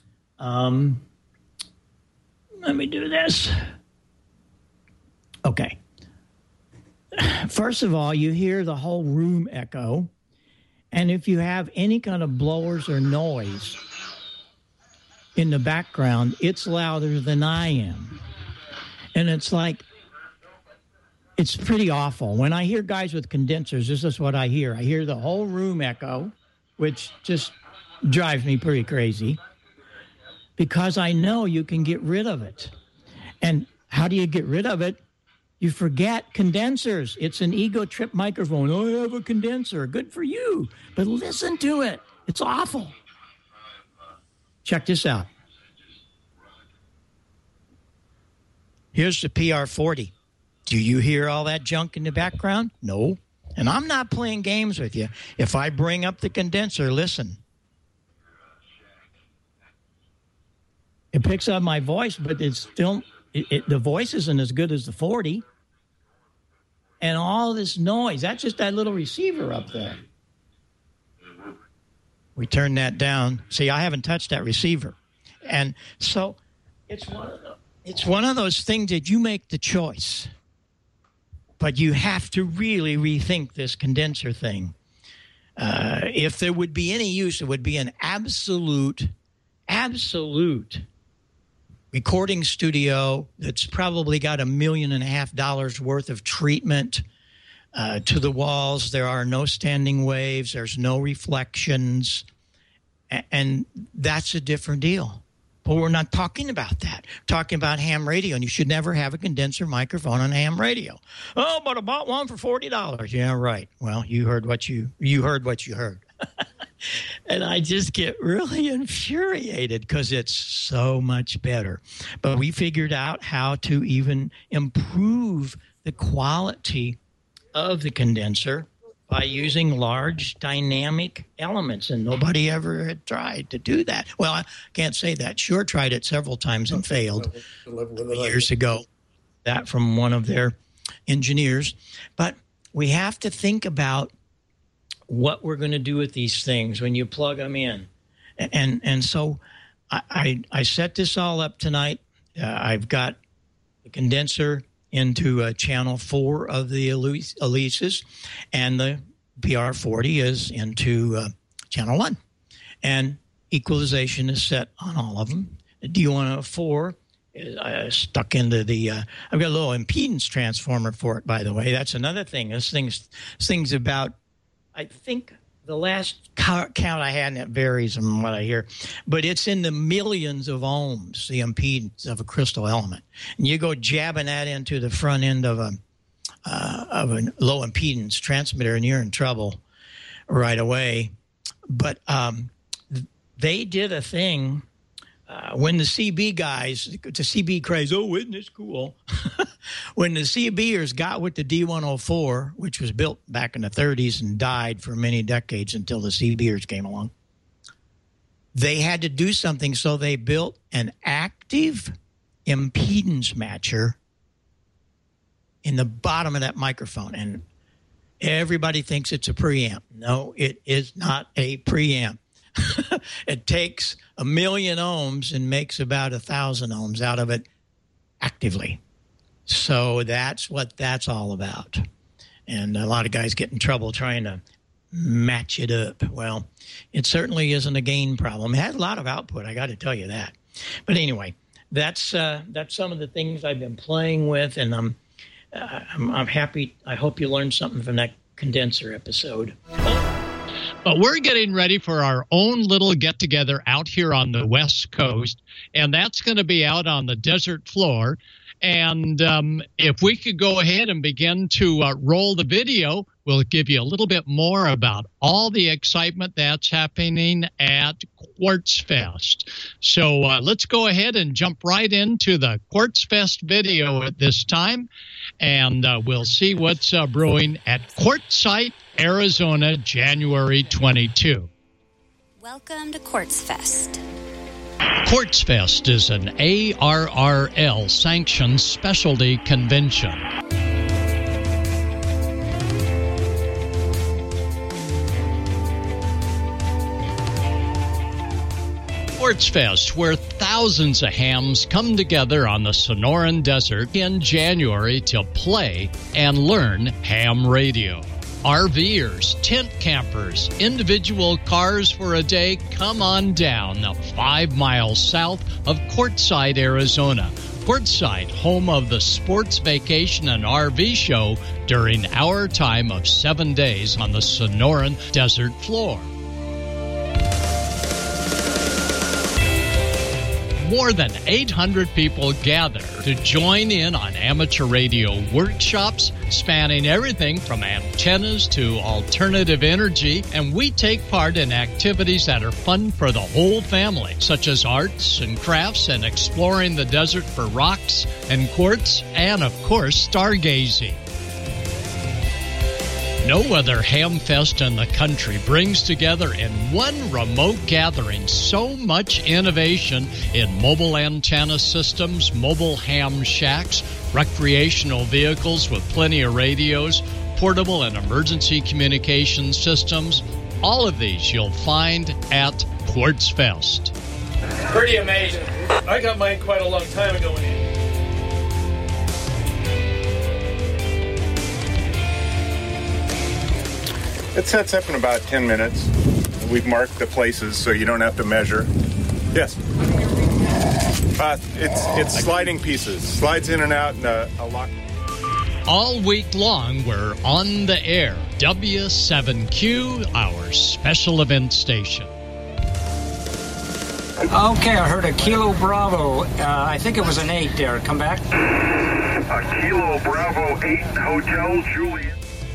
Let me do this. Okay. First of all, you hear the whole room echo. And if you have any kind of blowers or noise in the background, it's louder than I am. And it's pretty awful. When I hear guys with condensers, this is what I hear. I hear the whole room echo, which just drives me pretty crazy, because I know you can get rid of it. And how do you get rid of it? You forget condensers. It's an ego trip microphone. Oh, I have a condenser. Good for you. But listen to it. It's awful. Check this out. Here's the PR40. Do you hear all that junk in the background? No. And I'm not playing games with you. If I bring up the condenser, listen. It picks up my voice, but it's still, the voice isn't as good as the 40. And all this noise, that's just that little receiver up there. We turn that down. See, I haven't touched that receiver. And so it's one of those things that you make the choice. But you have to really rethink this condenser thing. If there would be any use, it would be an absolute recording studio that's probably got $1.5 million worth of treatment to the walls. There are no standing waves. There's no reflections. And that's a different deal. But we're not talking about that. We're talking about ham radio, and you should never have a condenser microphone on ham radio. Oh, but I bought one for $40. Yeah, right. Well, you heard what you heard. And I just get really infuriated because it's so much better. But we figured out how to even improve the quality of the condenser by using large dynamic elements, and nobody ever had tried to do that. Well, I can't say that. Shure tried it several times and failed years ago. That from one of their engineers. But we have to think about what we're going to do with these things when you plug them in. And so I set this all up tonight. I've got the condenser into channel 4 of the Elises, and the PR40 is into channel 1. And equalization is set on all of them. The D104 is stuck into the I've got a little impedance transformer for it, by the way. That's another thing. This thing's about, I think the last count I had, and it varies on what I hear, but it's in the millions of ohms, the impedance of a crystal element. And you go jabbing that into the front end of a low impedance transmitter, and you're in trouble right away. But they did a thing when the CB guys, the CB craze, oh, isn't this cool? When the CBers got with the D104, which was built back in the 30s and died for many decades until the CBers came along, they had to do something, so they built an active impedance matcher in the bottom of that microphone. And everybody thinks it's a preamp. No, it is not a preamp. It takes 1 million ohms and makes about 1,000 ohms out of it actively. So that's what that's all about. And a lot of guys get in trouble trying to match it up. Well, it certainly isn't a gain problem. It has a lot of output, I got to tell you that. But anyway, that's some of the things I've been playing with, and I'm happy. I hope you learned something from that condenser episode. But we're getting ready for our own little get-together out here on the West Coast, and that's going to be out on the desert floor. And if we could go ahead and begin to roll the video, we'll give you a little bit more about all the excitement that's happening at Quartz Fest. So let's go ahead and jump right into the Quartz Fest video at this time, and we'll see what's brewing at Quartzsite, Arizona, January 22. Welcome to Quartz Fest. Quartz Fest is an ARRL-sanctioned specialty convention. Quartz Fest, where thousands of hams come together on the Sonoran Desert in January to play and learn ham radio. RVers, tent campers, individual cars for a day, come on down the 5 miles south of Quartzsite, Arizona. Quartzsite, home of the Sports Vacation and RV Show during our time of 7 days on the Sonoran Desert floor. more than 800 people gather to join in on amateur radio workshops spanning everything from antennas to alternative energy, and we take part in activities that are fun for the whole family, such as arts and crafts and exploring the desert for rocks and quartz, and of course stargazing. No other ham fest in the country brings together in one remote gathering so much innovation in mobile antenna systems, mobile ham shacks, recreational vehicles with plenty of radios, portable and emergency communication systems. All of these you'll find at Quartz Fest. Pretty amazing. I got mine quite a long time ago. It sets up in about 10 minutes. We've marked the places so you don't have to measure. Yes. It's sliding pieces. Slides in and out and a lock. All week long, we're on the air. W7Q, our special event station. Okay, I heard a Kilo Bravo. I think it was an 8 there. Come back. A Kilo Bravo 8, Hotel Juliet.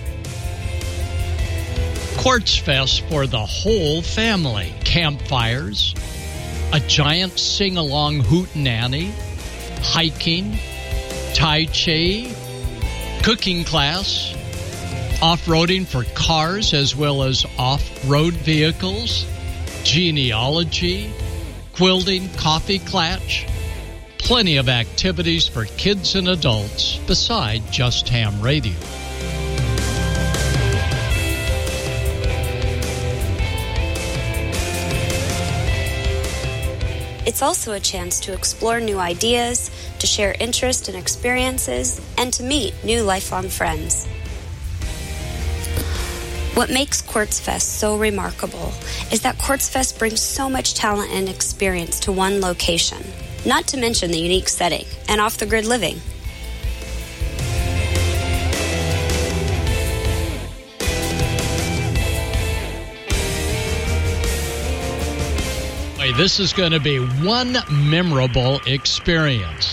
Quartz Fest for the whole family. Campfires, a giant sing-along hootenanny, hiking, Tai Chi, cooking class, off-roading for cars as well as off-road vehicles, genealogy, quilting, coffee klatch, plenty of activities for kids and adults beside just ham radio. It's also a chance to explore new ideas, to share interest and experiences, and to meet new lifelong friends. What makes Quartz Fest so remarkable is that Quartz Fest brings so much talent and experience to one location, not to mention the unique setting and off-the-grid living. This is going to be one memorable experience.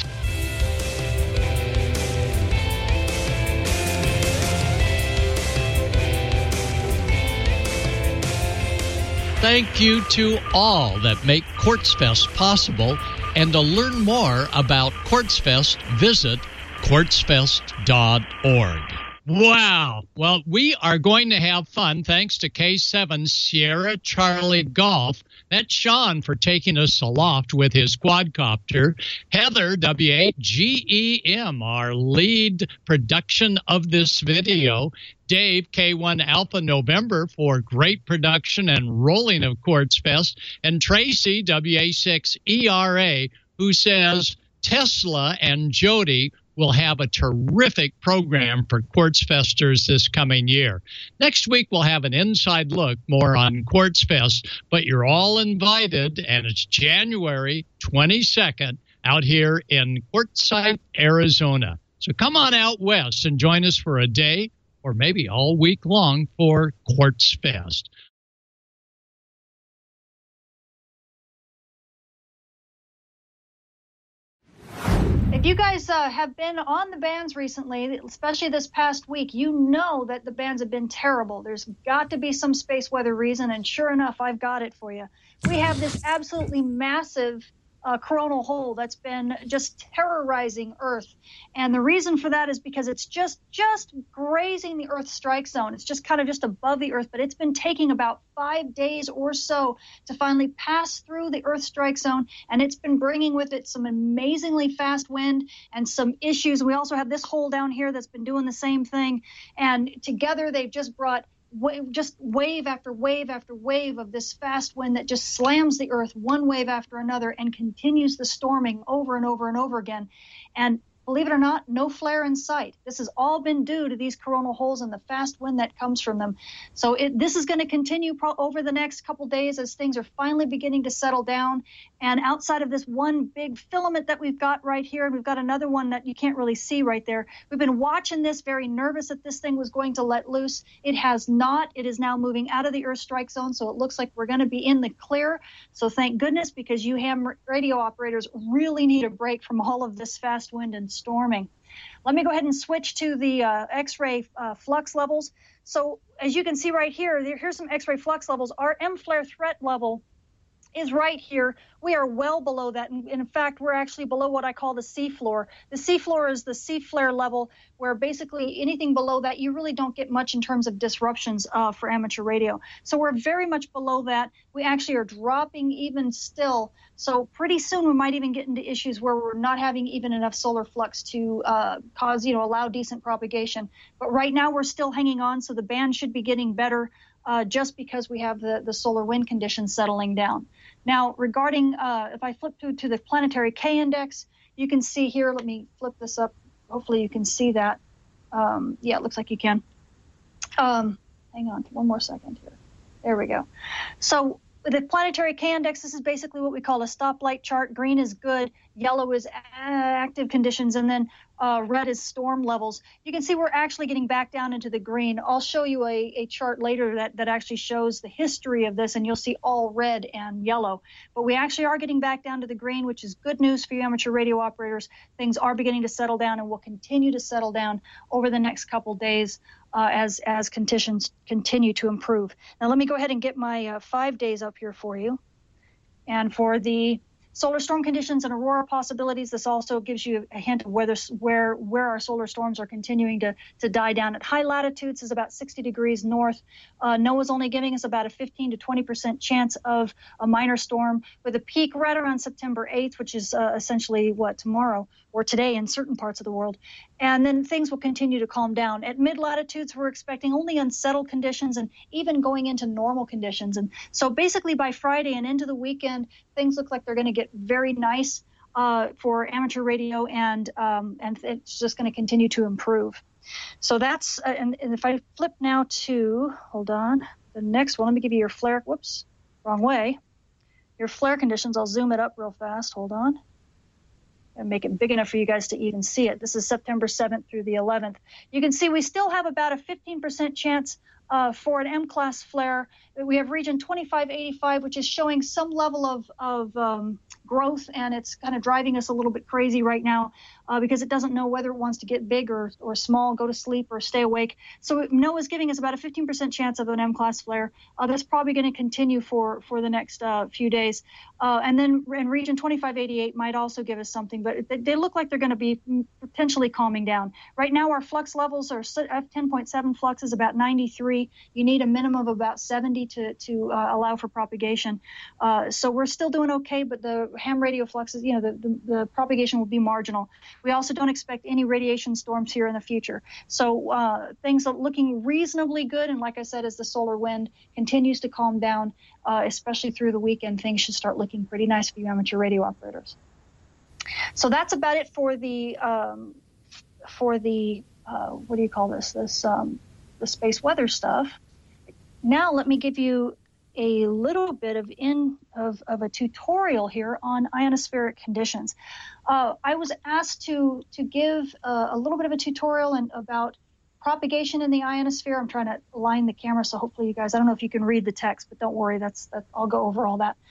Thank you to all that make Quartz Fest possible. And to learn more about Quartz Fest, visit quartzfest.org. Wow. Well, we are going to have fun thanks to K7 Sierra Charlie Golf. That's Sean for taking us aloft with his quadcopter. Heather, W8GEM, our lead production of this video. Dave, K1 Alpha November, for great production and rolling of Quartz Fest. And Tracy, WA6ERA, who says Tesla and Jody will have a terrific program for Quartz Festers this coming year. Next week, we'll have an inside look more on Quartz Fest, but you're all invited, and it's January 22nd out here in Quartzsite, Arizona. So come on out west and join us for a day or maybe all week long for Quartz Fest. If you guys have been on the bands recently, especially this past week, you know that the bands have been terrible. There's got to be some space weather reason, and sure enough, I've got it for you. We have this absolutely massive coronal hole that's been just terrorizing Earth. And the reason for that is because it's just grazing the Earth strike zone. It's just kind of just above the Earth, but it's been taking about 5 days or so to finally pass through the Earth strike zone, and it's been bringing with it some amazingly fast wind and some issues. We also have this hole down here that's been doing the same thing, and together they've just brought just wave after wave after wave of this fast wind that just slams the Earth one wave after another and continues the storming over and over and over again. And believe it or not, no flare in sight. This has all been due to these coronal holes and the fast wind that comes from them. So this is going to continue over the next couple days as things are finally beginning to settle down. And outside of this one big filament that we've got right here, and we've got another one that you can't really see right there, we've been watching this, very nervous that this thing was going to let loose. It has not. It is now moving out of the Earth strike zone, so it looks like we're going to be in the clear. So thank goodness, because you ham radio operators really need a break from all of this fast wind and storming. Let me go ahead and switch to the X-ray flux levels. So as you can see right here, here's some X-ray flux levels. Our M-flare threat level is right here. We are well below that. And in fact, we're actually below what I call the seafloor. The seafloor is the sea flare level, where basically anything below that, you really don't get much in terms of disruptions for amateur radio. So we're very much below that. We actually are dropping even still. So pretty soon we might even get into issues where we're not having even enough solar flux to allow decent propagation. But right now we're still hanging on, so the band should be getting better just because we have the solar wind conditions settling down. Now, regarding, if I flip to the planetary K index, you can see here, let me flip this up. Hopefully you can see that. Yeah, it looks like you can. Hang on one more second here. There we go. So the planetary K index, this is basically what we call a stoplight chart. Green is good, yellow is active conditions, and then red is storm levels. You can see we're actually getting back down into the green. I'll show you a chart later that actually shows the history of this, and you'll see all red and yellow. But we actually are getting back down to the green, which is good news for you amateur radio operators. Things are beginning to settle down and will continue to settle down over the next couple days as conditions continue to improve. Now let me go ahead and get my 5 days up here for you. And for the solar storm conditions and aurora possibilities, this also gives you a hint of where our solar storms are continuing to die down. At high latitudes is about 60 degrees north. NOAA's only giving us about a 15 to 20% chance of a minor storm, with a peak right around September 8th, which is essentially tomorrow or today in certain parts of the world. And then things will continue to calm down. At mid-latitudes, we're expecting only unsettled conditions and even going into normal conditions. And so basically by Friday and into the weekend, things look like they're going to get very nice for amateur radio, and it's just going to continue to improve. So that's, and if I flip now to, hold on, the next one, let me give you your flare, whoops, wrong way. Your flare conditions, I'll zoom it up real fast, hold on. And make it big enough for you guys to even see it. This is September 7th through the 11th. You can see we still have about a 15% chance for an M-class flare. We have region 2585, which is showing some level of growth, and it's kind of driving us a little bit crazy right now because it doesn't know whether it wants to get big or small, go to sleep or stay awake. So NOAA's giving us about a 15% chance of an M-class flare. That's probably going to continue for the next few days. And then in region 2588 might also give us something, but they look like they're going to be potentially calming down. Right now our flux levels are F10.7 flux is about 93. You need a minimum of about 70 to allow for propagation. So we're still doing okay, but the ham radio fluxes, the propagation will be marginal. We also don't expect any radiation storms here in the future. So things are looking reasonably good. And like I said, as the solar wind continues to calm down, especially through the weekend, things should start looking pretty nice for you amateur radio operators. So that's about it for the what do you call this? The space weather stuff. Now let me give you a little bit of a tutorial here on ionospheric conditions. I was asked to give a little bit of a tutorial about propagation in the ionosphere. I'm trying to align the camera, so hopefully you guys, I don't know if you can read the text, but don't worry, I'll go over all that.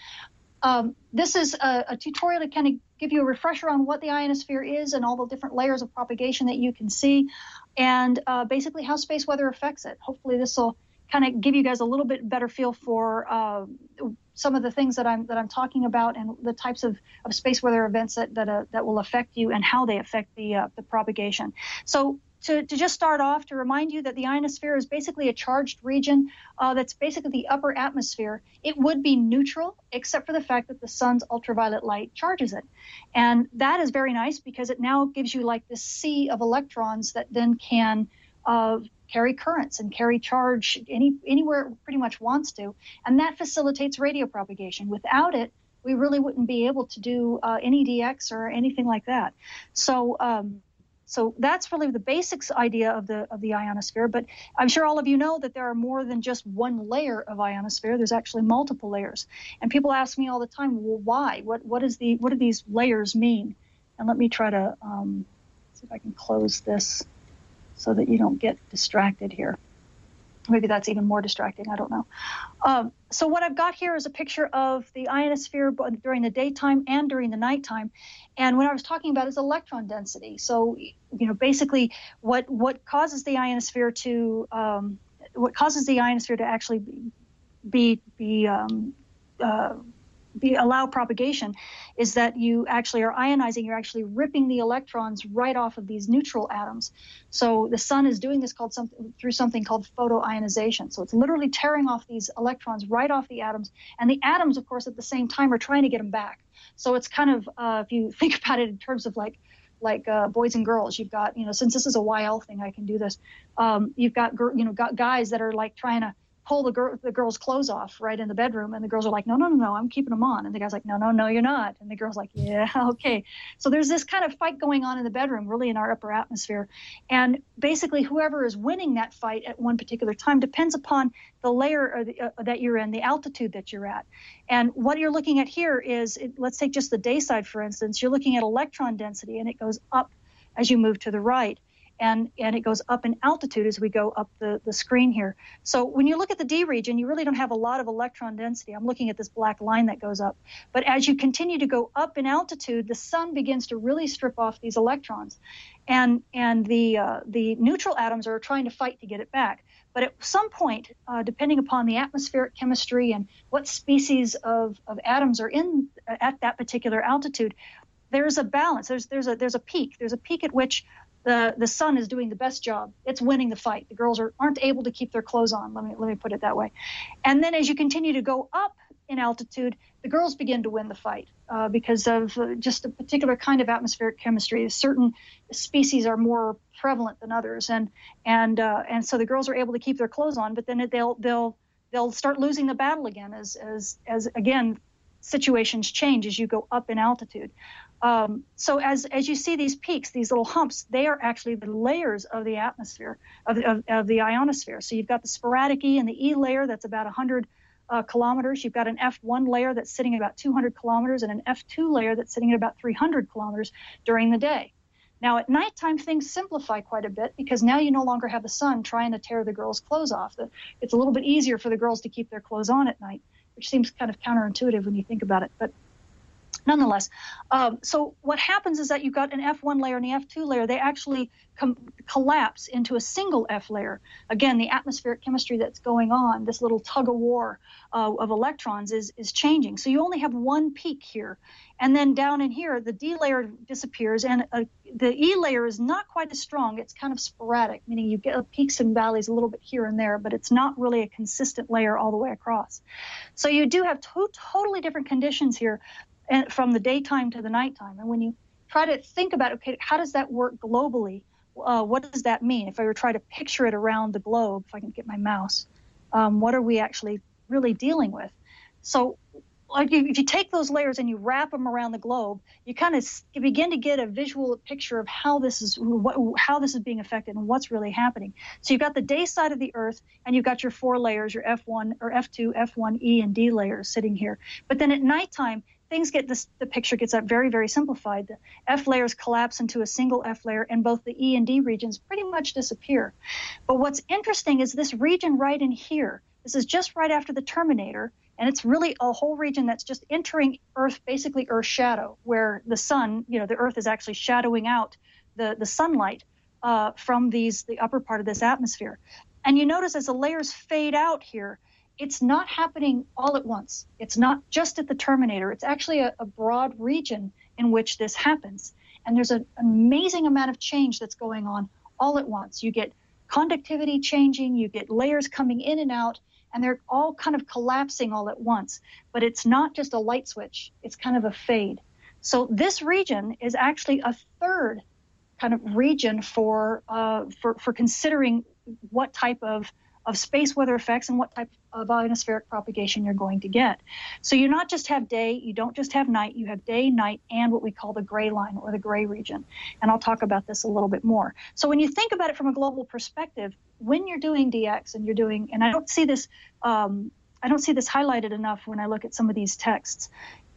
This is a tutorial to kind of give you a refresher on what the ionosphere is and all the different layers of propagation that you can see, and basically how space weather affects it. Hopefully this will kind of give you guys a little bit better feel for some of the things that I'm talking about and the types of space weather events that will affect you and how they affect the propagation. So to just start off, to remind you that the ionosphere is basically a charged region that's basically the upper atmosphere. It would be neutral, except for the fact that the sun's ultraviolet light charges it. And that is very nice because it now gives you like this sea of electrons that then can carry currents and carry charge anywhere it pretty much wants to. And that facilitates radio propagation. Without it, we really wouldn't be able to do any DX or anything like that. So So that's really the basics idea of the ionosphere. But I'm sure all of you know that there are more than just one layer of ionosphere. There's actually multiple layers. And people ask me all the time, well, why? What do these layers mean? And let me try to see if I can close this so that you don't get distracted here. Maybe that's even more distracting. I don't know. So what I've got here is a picture of the ionosphere during the daytime and during the nighttime. And what I was talking about is electron density. So, basically what causes the ionosphere to actually allow propagation is that you actually are ionizing. You're actually ripping the electrons right off of these neutral atoms. So the sun is doing this through something called photoionization. So it's literally tearing off these electrons right off the atoms. And the atoms, of course, at the same time are trying to get them back. So it's kind of, if you think about it in terms of like boys and girls, you've got, since this is a YL thing, I can do this. You've got guys that are like trying to pull the girl's clothes off right in the bedroom, and the girls are like, no, I'm keeping them on, and the guy's like, no, you're not, and the girl's like, yeah, okay. So there's this kind of fight going on in the bedroom, really in our upper atmosphere, and basically whoever is winning that fight at one particular time depends upon the layer that you're in, the altitude that you're at. And what you're looking at here is, let's take just the day side, for instance. You're looking at electron density, and it goes up as you move to the right. And it goes up in altitude as we go up the screen here. So when you look at the D region, you really don't have a lot of electron density. I'm looking at this black line that goes up. But as you continue to go up in altitude, the sun begins to really strip off these electrons. And the neutral atoms are trying to fight to get it back. But at some point, depending upon the atmospheric chemistry and what species of atoms are in at that particular altitude, there's a balance. There's a peak. There's a peak at which the sun is doing the best job. It's winning the fight. The girls aren't able to keep their clothes on. Let me put it that way. And then as you continue to go up in altitude, the girls begin to win the fight because of just a particular kind of atmospheric chemistry. Certain species are more prevalent than others, and so the girls are able to keep their clothes on. But then they'll start losing the battle again as again situations change as you go up in altitude. So as you see these peaks, these little humps, they are actually the layers of the atmosphere, of the ionosphere. So you've got the sporadic E and the E layer that's about 100 kilometers. You've got an F1 layer that's sitting at about 200 kilometers and an F2 layer that's sitting at about 300 kilometers during the day. Now at nighttime, things simplify quite a bit because now you no longer have the sun trying to tear the girls' clothes off. It's a little bit easier for the girls to keep their clothes on at night, which seems kind of counterintuitive when you think about it. But nonetheless, so what happens is that you've got an F1 layer and the F2 layer. They actually collapse into a single F layer. Again, the atmospheric chemistry that's going on, this little tug of war of electrons is changing. So you only have one peak here. And then down in here, the D layer disappears, and the E layer is not quite as strong. It's kind of sporadic, meaning you get peaks and valleys a little bit here and there, but it's not really a consistent layer all the way across. So you do have two totally different conditions here from the daytime to the nighttime. And when you try to think about, okay, how does that work globally? What does that mean? If I were to try to picture it around the globe, if I can get my mouse, what are we actually really dealing with? So if you take those layers and you wrap them around the globe, you kind of begin to get a visual picture of how this is being affected and what's really happening. So you've got the day side of the Earth, and you've got your four layers, your F1 or F2, F1, E, and D layers sitting here. But then at nighttime, the picture gets very, very simplified. The F layers collapse into a single F layer, and both the E and D regions pretty much disappear. But what's interesting is this region right in here. This is just right after the terminator, and it's really a whole region that's just entering Earth, basically Earth shadow, where the sun, the Earth is actually shadowing out the sunlight from the upper part of this atmosphere. And you notice as the layers fade out here, it's not happening all at once. It's not just at the terminator. It's actually a broad region in which this happens. And there's an amazing amount of change that's going on all at once. You get conductivity changing, you get layers coming in and out, and they're all kind of collapsing all at once. But it's not just a light switch. It's kind of a fade. So this region is actually a third kind of region for considering what type of of space weather effects and what type of ionospheric propagation you're going to get. So you not just have day, you don't just have night, you have day, night, and what we call the gray line or the gray region. And I'll talk about this a little bit more. So when you think about it from a global perspective, when you're doing DX and I don't see this highlighted enough when I look at some of these texts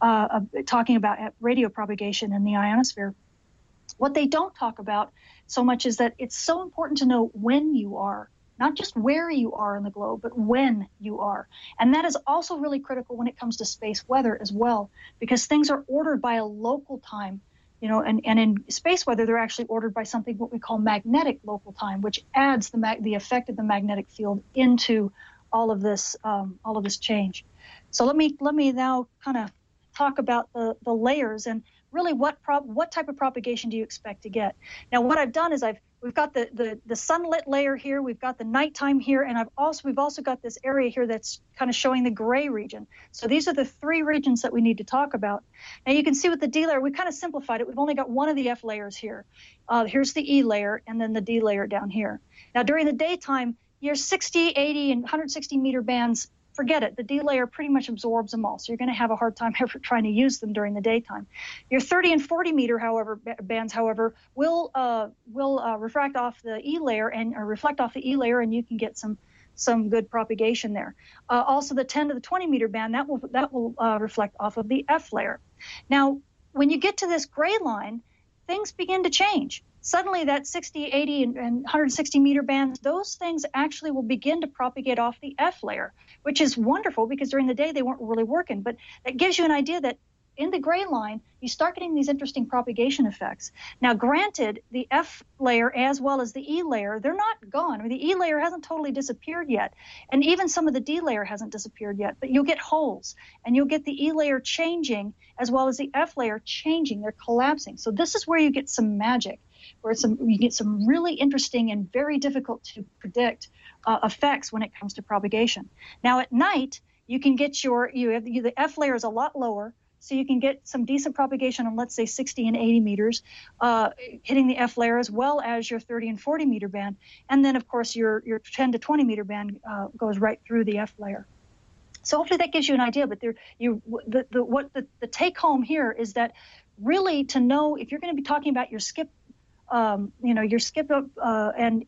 talking about radio propagation in the ionosphere. What they don't talk about so much is that it's so important to know when you are, not just where you are in the globe, but when you are. And that is also really critical when it comes to space weather as well, because things are ordered by a local time, and in space weather, they're actually ordered by something what we call magnetic local time, which adds the effect of the magnetic field into all of this change. So let me now kind of talk about the layers and really what type of propagation do you expect to get. Now, what I've done is we've got the sunlit layer here, we've got the nighttime here, and we've also got this area here that's kind of showing the gray region. So these are the three regions that we need to talk about. Now you can see with the D layer, we kind of simplified it. We've only got one of the F layers here. Here's the E layer and then the D layer down here. Now during the daytime, your 60, 80, and 160 meter bands, forget it. The D layer pretty much absorbs them all, so you're going to have a hard time ever trying to use them during the daytime. Your 30 and 40 meter, bands, will refract off the E layer or reflect off the E layer, and you can get some good propagation there. Also, the 10 to the 20 meter band that will reflect off of the F layer. Now, when you get to this gray line, things begin to change. Suddenly that 60, 80, and 160 meter bands, those things actually will begin to propagate off the F layer, which is wonderful because during the day they weren't really working. But that gives you an idea that in the gray line, you start getting these interesting propagation effects. Now, granted, the F layer as well as the E layer, they're not gone. I mean, the E layer hasn't totally disappeared yet, and even some of the D layer hasn't disappeared yet, but you'll get holes, and you'll get the E layer changing as well as the F layer changing. They're collapsing. So this is where you get some magic, where you get some really interesting and very difficult to predict effects when it comes to propagation. Now, at night, you can get the F layer is a lot lower, so you can get some decent propagation on, let's say, 60 and 80 meters, hitting the F layer as well as your 30 and 40 meter band. And then, of course, your 10 to 20 meter band goes right through the F layer. So hopefully that gives you an idea. But the take home here is that really to know if you're going to be talking about your skip, your skip and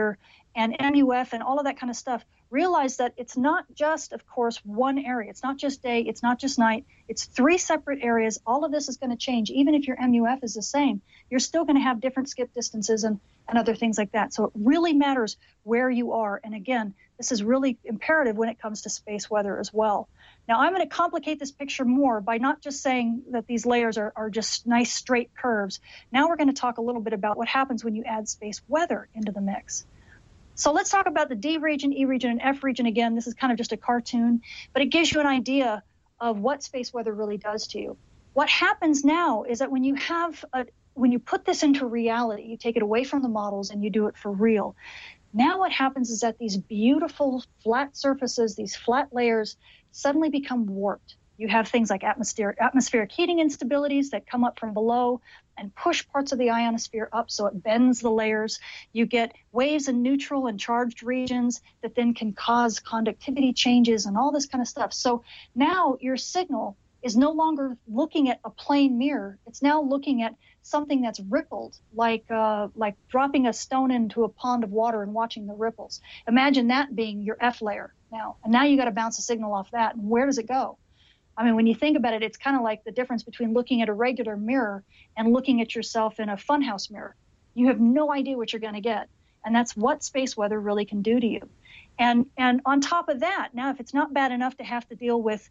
MUF and all of that kind of stuff, realize that it's not just, of course, one area. It's not just day. It's not just night. It's three separate areas. All of this is going to change. Even if your MUF is the same, you're still going to have different skip distances and other things like that. So it really matters where you are. And again, this is really imperative when it comes to space weather as well. Now, I'm going to complicate this picture more by not just saying that these layers are just nice straight curves. Now we're going to talk a little bit about what happens when you add space weather into the mix. So let's talk about the D region, E region, and F region again. This is kind of just a cartoon, but it gives you an idea of what space weather really does to you. What happens now is that when you put this into reality, you take it away from the models and you do it for real. Now what happens is that these beautiful flat surfaces, these flat layers, suddenly become warped. You have things like atmospheric heating instabilities that come up from below and push parts of the ionosphere up so it bends the layers. You get waves in neutral and charged regions that then can cause conductivity changes and all this kind of stuff. So now your signal is no longer looking at a plain mirror. It's now looking at something that's rippled, like dropping a stone into a pond of water and watching the ripples. Imagine that being your F layer now. And now you got to bounce a signal off that. And where does it go? I mean, when you think about it, it's kind of like the difference between looking at a regular mirror and looking at yourself in a funhouse mirror. You have no idea what you're going to get. And that's what space weather really can do to you. And on top of that, now if it's not bad enough to have to deal with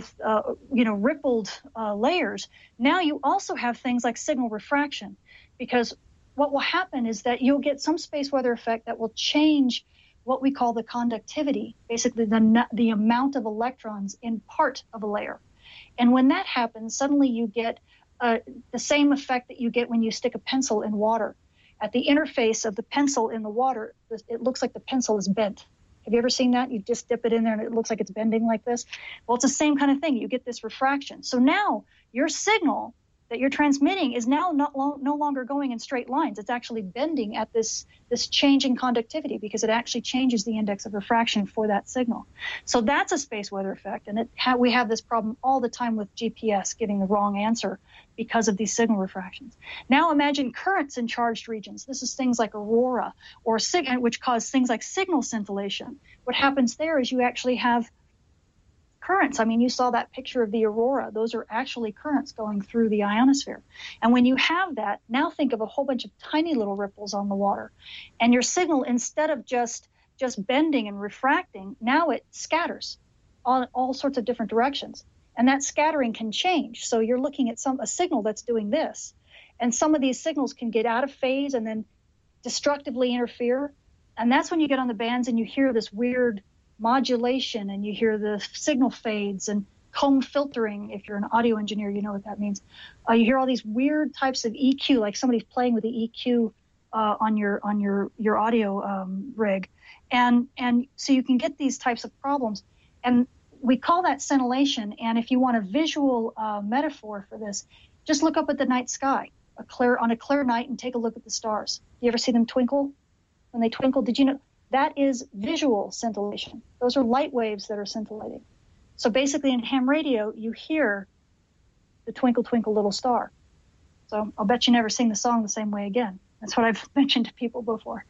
rippled layers, now you also have things like signal refraction, because what will happen is that you'll get some space weather effect that will change what we call the conductivity, basically the amount of electrons in part of a layer. And when that happens, suddenly you get the same effect that you get when you stick a pencil in water. At the interface of the pencil in the water, it looks like the pencil is bent. Have you ever seen that? You just dip it in there and it looks like it's bending like this. Well, it's the same kind of thing. You get this refraction. So now your signal that you're transmitting is now no longer going in straight lines. It's actually bending at this change in conductivity because it actually changes the index of refraction for that signal. So that's a space weather effect, and we have this problem all the time with GPS giving the wrong answer because of these signal refractions. Now imagine currents in charged regions. This is things like aurora or which cause things like signal scintillation. What happens there is you actually have currents. I mean, you saw that picture of the aurora. Those are actually currents going through the ionosphere. And when you have that, now think of a whole bunch of tiny little ripples on the water. And your signal, instead of just bending and refracting, now it scatters on all sorts of different directions. And that scattering can change. So you're looking at a signal that's doing this. And some of these signals can get out of phase and then destructively interfere. And that's when you get on the bands and you hear this weird modulation, and you hear the signal fades and comb filtering. If you're an audio engineer, you know what that means. You hear all these weird types of EQ, like somebody's playing with the EQ on your audio rig, and so you can get these types of problems, and we call that scintillation. And if you want a visual metaphor for this, just look up at the night sky, on a clear night, and take a look at the stars. You ever see them twinkle? When they twinkle, did you know? That is visual scintillation. Those are light waves that are scintillating. So basically in ham radio, you hear the twinkle, twinkle, little star. So I'll bet you never sing the song the same way again. That's what I've mentioned to people before.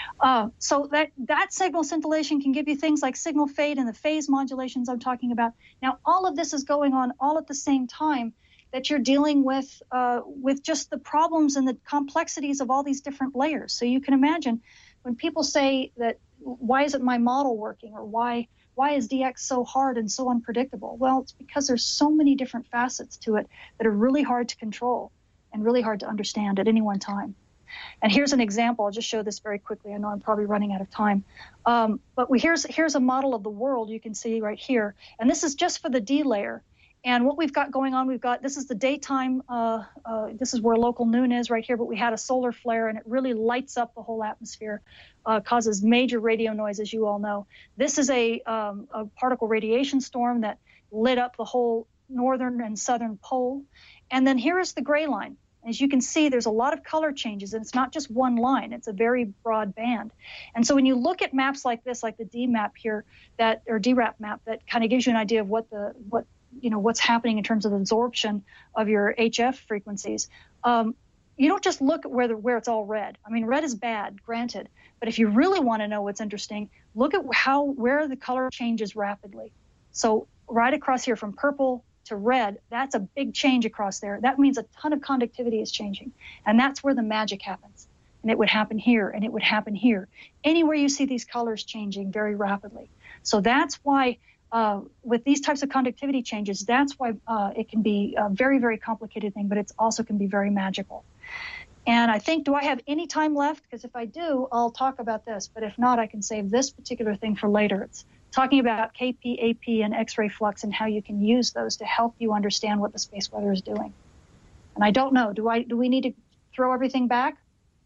So that signal scintillation can give you things like signal fade and the phase modulations I'm talking about. Now, all of this is going on all at the same time that you're dealing with just the problems and the complexities of all these different layers. So you can imagine when people say that, why isn't my model working, or why is DX so hard and so unpredictable? Well, it's because there's so many different facets to it that are really hard to control and really hard to understand at any one time. And here's an example. I'll just show this very quickly. I know I'm probably running out of time. But here's a model of the world you can see right here. And this is just for the D layer. And what we've got going on, this is the daytime, this is where local noon is right here, but we had a solar flare and it really lights up the whole atmosphere, causes major radio noise, as you all know. This is a particle radiation storm that lit up the whole northern and southern pole. And then here is the gray line. As you can see, there's a lot of color changes, and it's not just one line, it's a very broad band. And so when you look at maps like this, like the D map here, or DRAP map, that kind of gives you an idea of what's happening in terms of absorption of your HF frequencies. You don't just look at where it's all red. I mean, red is bad, granted, but if you really want to know what's interesting, look at where the color changes rapidly. So right across here from purple to red, that's a big change across there. That means a ton of conductivity is changing, and that's where the magic happens. And it would happen here, and it would happen here. Anywhere you see these colors changing very rapidly. So that's why with these types of conductivity changes, that's why it can be a very, very complicated thing, but it also can be very magical. And I think, do I have any time left? Because if I do, I'll talk about this. But if not, I can save this particular thing for later. It's talking about KP, AP, and X-ray flux and how you can use those to help you understand what the space weather is doing. And I don't know, do we need to throw everything back?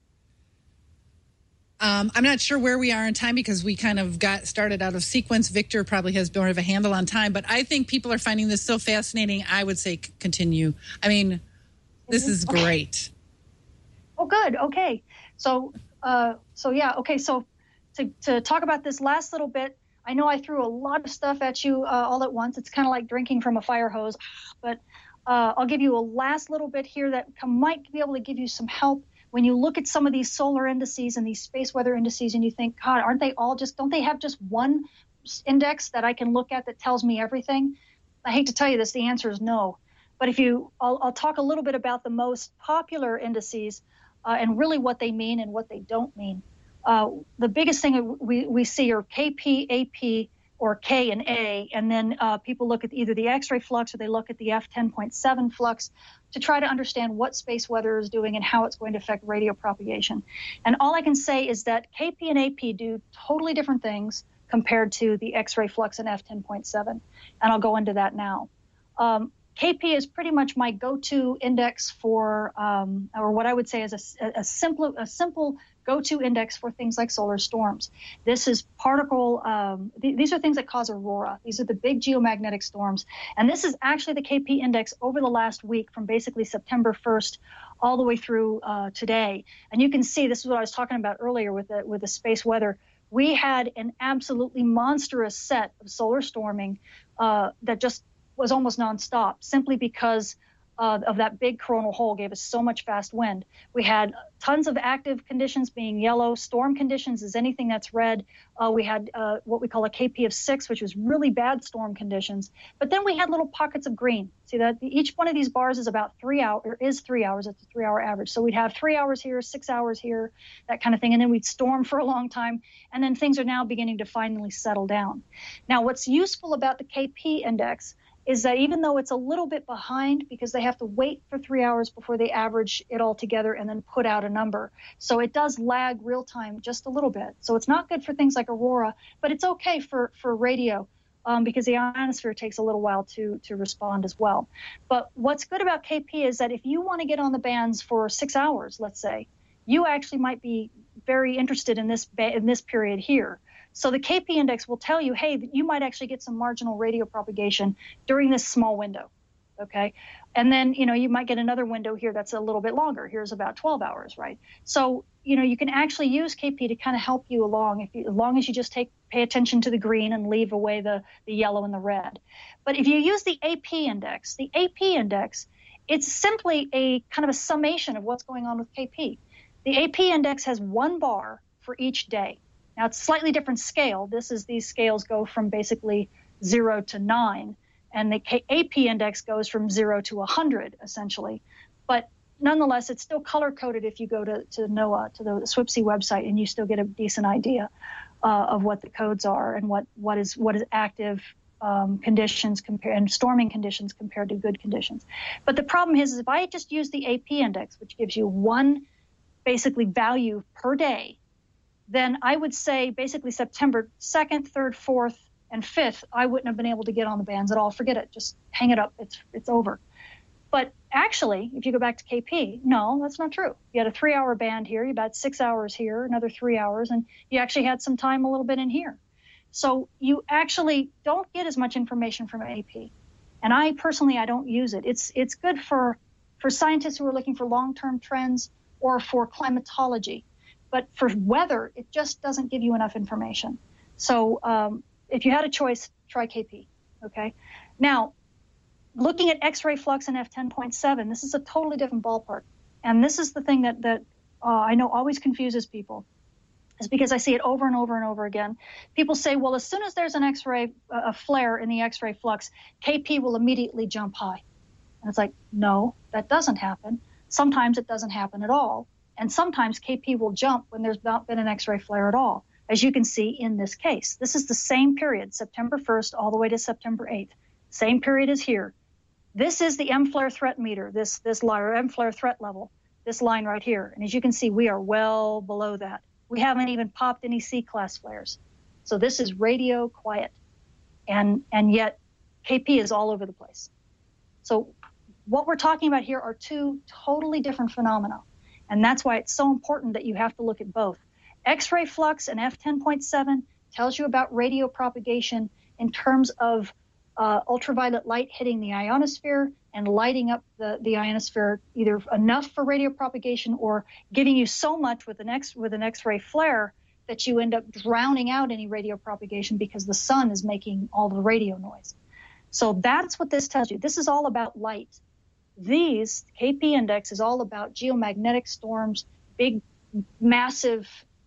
I'm not sure where we are in time because we kind of got started out of sequence. Victor probably has more of a handle on time, but I think people are finding this so fascinating. I would say continue. I mean, this is great. Oh, good. Okay. So yeah. Okay. So to talk about this last little bit, I know I threw a lot of stuff at you all at once. It's kind of like drinking from a fire hose, but I'll give you a last little bit here that might be able to give you some help. When you look at some of these solar indices and these space weather indices and you think, God, don't they have just one index that I can look at that tells me everything? I hate to tell you this, the answer is no. But I'll talk a little bit about the most popular indices and really what they mean and what they don't mean. The biggest thing we see are KP, AP, or K and A, and then people look at either the X-ray flux or they look at the F10.7 flux to try to understand what space weather is doing and how it's going to affect radio propagation. And all I can say is that KP and AP do totally different things compared to the X-ray flux and F10.7, and I'll go into that now. KP is pretty much my go-to index for, or what I would say is a simple go-to index for things like solar storms. This is these are things that cause aurora. These are the big geomagnetic storms. And this is actually the KP index over the last week from basically September 1st all the way through today. And you can see, this is what I was talking about earlier with the space weather. We had an absolutely monstrous set of solar storming that just was almost nonstop, simply because of that big coronal hole gave us so much fast wind. We had tons of active conditions being yellow. Storm conditions is anything that's red. We had what we call a KP of 6, which was really bad storm conditions. But then we had little pockets of green. See that each one of these bars is about 3 hours, or is 3 hours. It's a 3-hour average. So we'd have 3 hours here, 6 hours here, that kind of thing. And then we'd storm for a long time. And then things are now beginning to finally settle down. Now, what's useful about the KP index is that even though it's a little bit behind, because they have to wait for 3 hours before they average it all together and then put out a number. So it does lag real time just a little bit. So it's not good for things like aurora, but it's okay for radio because the ionosphere takes a little while to respond as well. But what's good about KP is that if you want to get on the bands for 6 hours, let's say, you actually might be very interested in this period here. So the KP index will tell you, hey, you might actually get some marginal radio propagation during this small window, okay? And then, you might get another window here that's a little bit longer. Here's about 12 hours, right? So, you can actually use KP to kind of help you along, as long as you just pay attention to the green and leave away the yellow and the red. But if you use the AP index, it's simply a kind of a summation of what's going on with KP. The AP index has one bar for each day. Now, it's a slightly different scale. These scales go from basically 0 to 9, and the AP index goes from 0 to 100, essentially. But nonetheless, it's still color-coded if you go to NOAA, to the SWPC website, and you still get a decent idea of what the codes are and what is active conditions and storming conditions compared to good conditions. But the problem is if I just use the AP index, which gives you one basically value per day, then I would say basically September 2nd, 3rd, 4th, and 5th, I wouldn't have been able to get on the bands at all. Forget it. Just hang it up. It's over. But actually, if you go back to KP, no, that's not true. You had a 3-hour band here. You had 6 hours here, another 3 hours, and you actually had some time a little bit in here. So you actually don't get as much information from AP. And I personally don't use it. It's good for scientists who are looking for long-term trends or for climatology. But for weather, it just doesn't give you enough information. So if you had a choice, try KP, okay? Now, looking at X-ray flux and F10.7, this is a totally different ballpark. And this is the thing that I know always confuses people, is because I see it over and over and over again. People say, well, as soon as there's an X-ray, a flare in the X-ray flux, KP will immediately jump high. And it's like, no, that doesn't happen. Sometimes it doesn't happen at all. And sometimes KP will jump when there's not been an X-ray flare at all, as you can see in this case. This is the same period, September 1st all the way to September 8th. Same period as here. This is the M-flare threat meter, this line, or M-flare threat level, this line right here. And as you can see, we are well below that. We haven't even popped any C-class flares. So this is radio quiet. And yet KP is all over the place. So what we're talking about here are two totally different phenomena. And that's why it's so important that you have to look at both. X-ray flux and F10.7 tells you about radio propagation in terms of ultraviolet light hitting the ionosphere and lighting up the ionosphere either enough for radio propagation or giving you so much with an X-ray flare that you end up drowning out any radio propagation because the sun is making all the radio noise. So that's what this tells you. This is all about light. These, KP index is all about geomagnetic storms, big, massive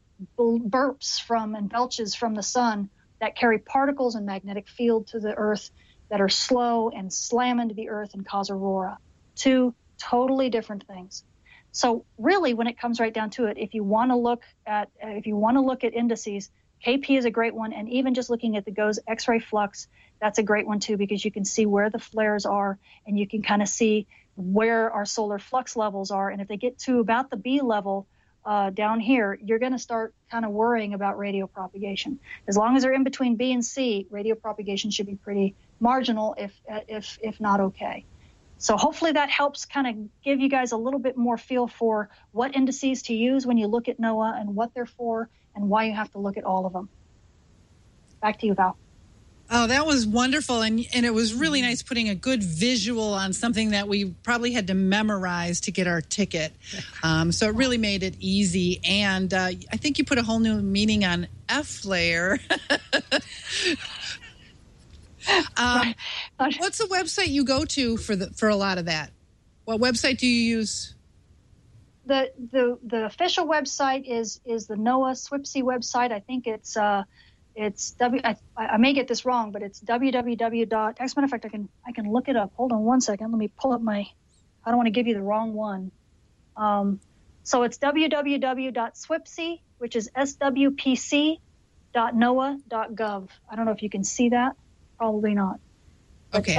burps from and belches from the sun that carry particles and magnetic field to the earth that are slow and slam into the earth and cause aurora. Two totally different things. So really, when it comes right down to it, if you want to look at indices, KP is a great one, and even just looking at the GOES X-ray flux, that's a great one too, because you can see where the flares are, and you can kind of see where our solar flux levels are. And if they get to about the B level down here, you're going to start kind of worrying about radio propagation. As long as they're in between B and C, radio propagation should be pretty marginal, if not okay. So hopefully that helps kind of give you guys a little bit more feel for what indices to use when you look at NOAA and what they're for and why you have to look at all of them. Back to you, Val. Oh, that was wonderful. And it was really nice putting a good visual on something that we probably had to memorize to get our ticket. So it really made it easy. And I think you put a whole new meaning on F-layer. What's the website you go to for a lot of that? What website do you use? The official website is the NOAA SWPC website. I think it's I may get this wrong, but it's www. As a matter of fact, I can look it up. Hold on one second. Let me pull up I don't want to give you the wrong one. So it's www.swpc, which is swpc.noaa.gov. I don't know if you can see that. Probably not. Okay.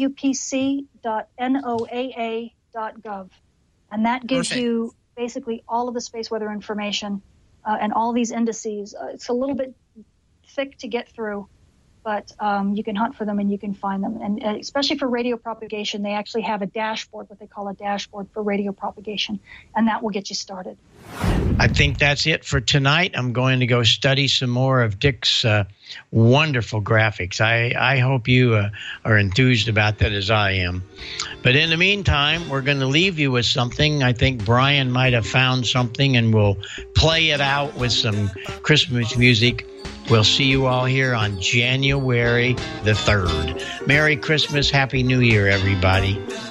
swpc.noaa.gov. And that gives you basically all of the space weather information and all these indices. It's a little bit thick to get through, but you can hunt for them and you can find them. And especially for radio propagation, they actually have a dashboard, what they call a dashboard for radio propagation, and that will get you started. I think that's it for tonight. I'm going to go study some more of Dick's wonderful graphics. I hope you are enthused about that as I am. But in the meantime, we're going to leave you with something. I think Brian might have found something, and we'll play it out with some Christmas music. We'll see you all here on January the 3rd. Merry Christmas, Happy New Year, everybody.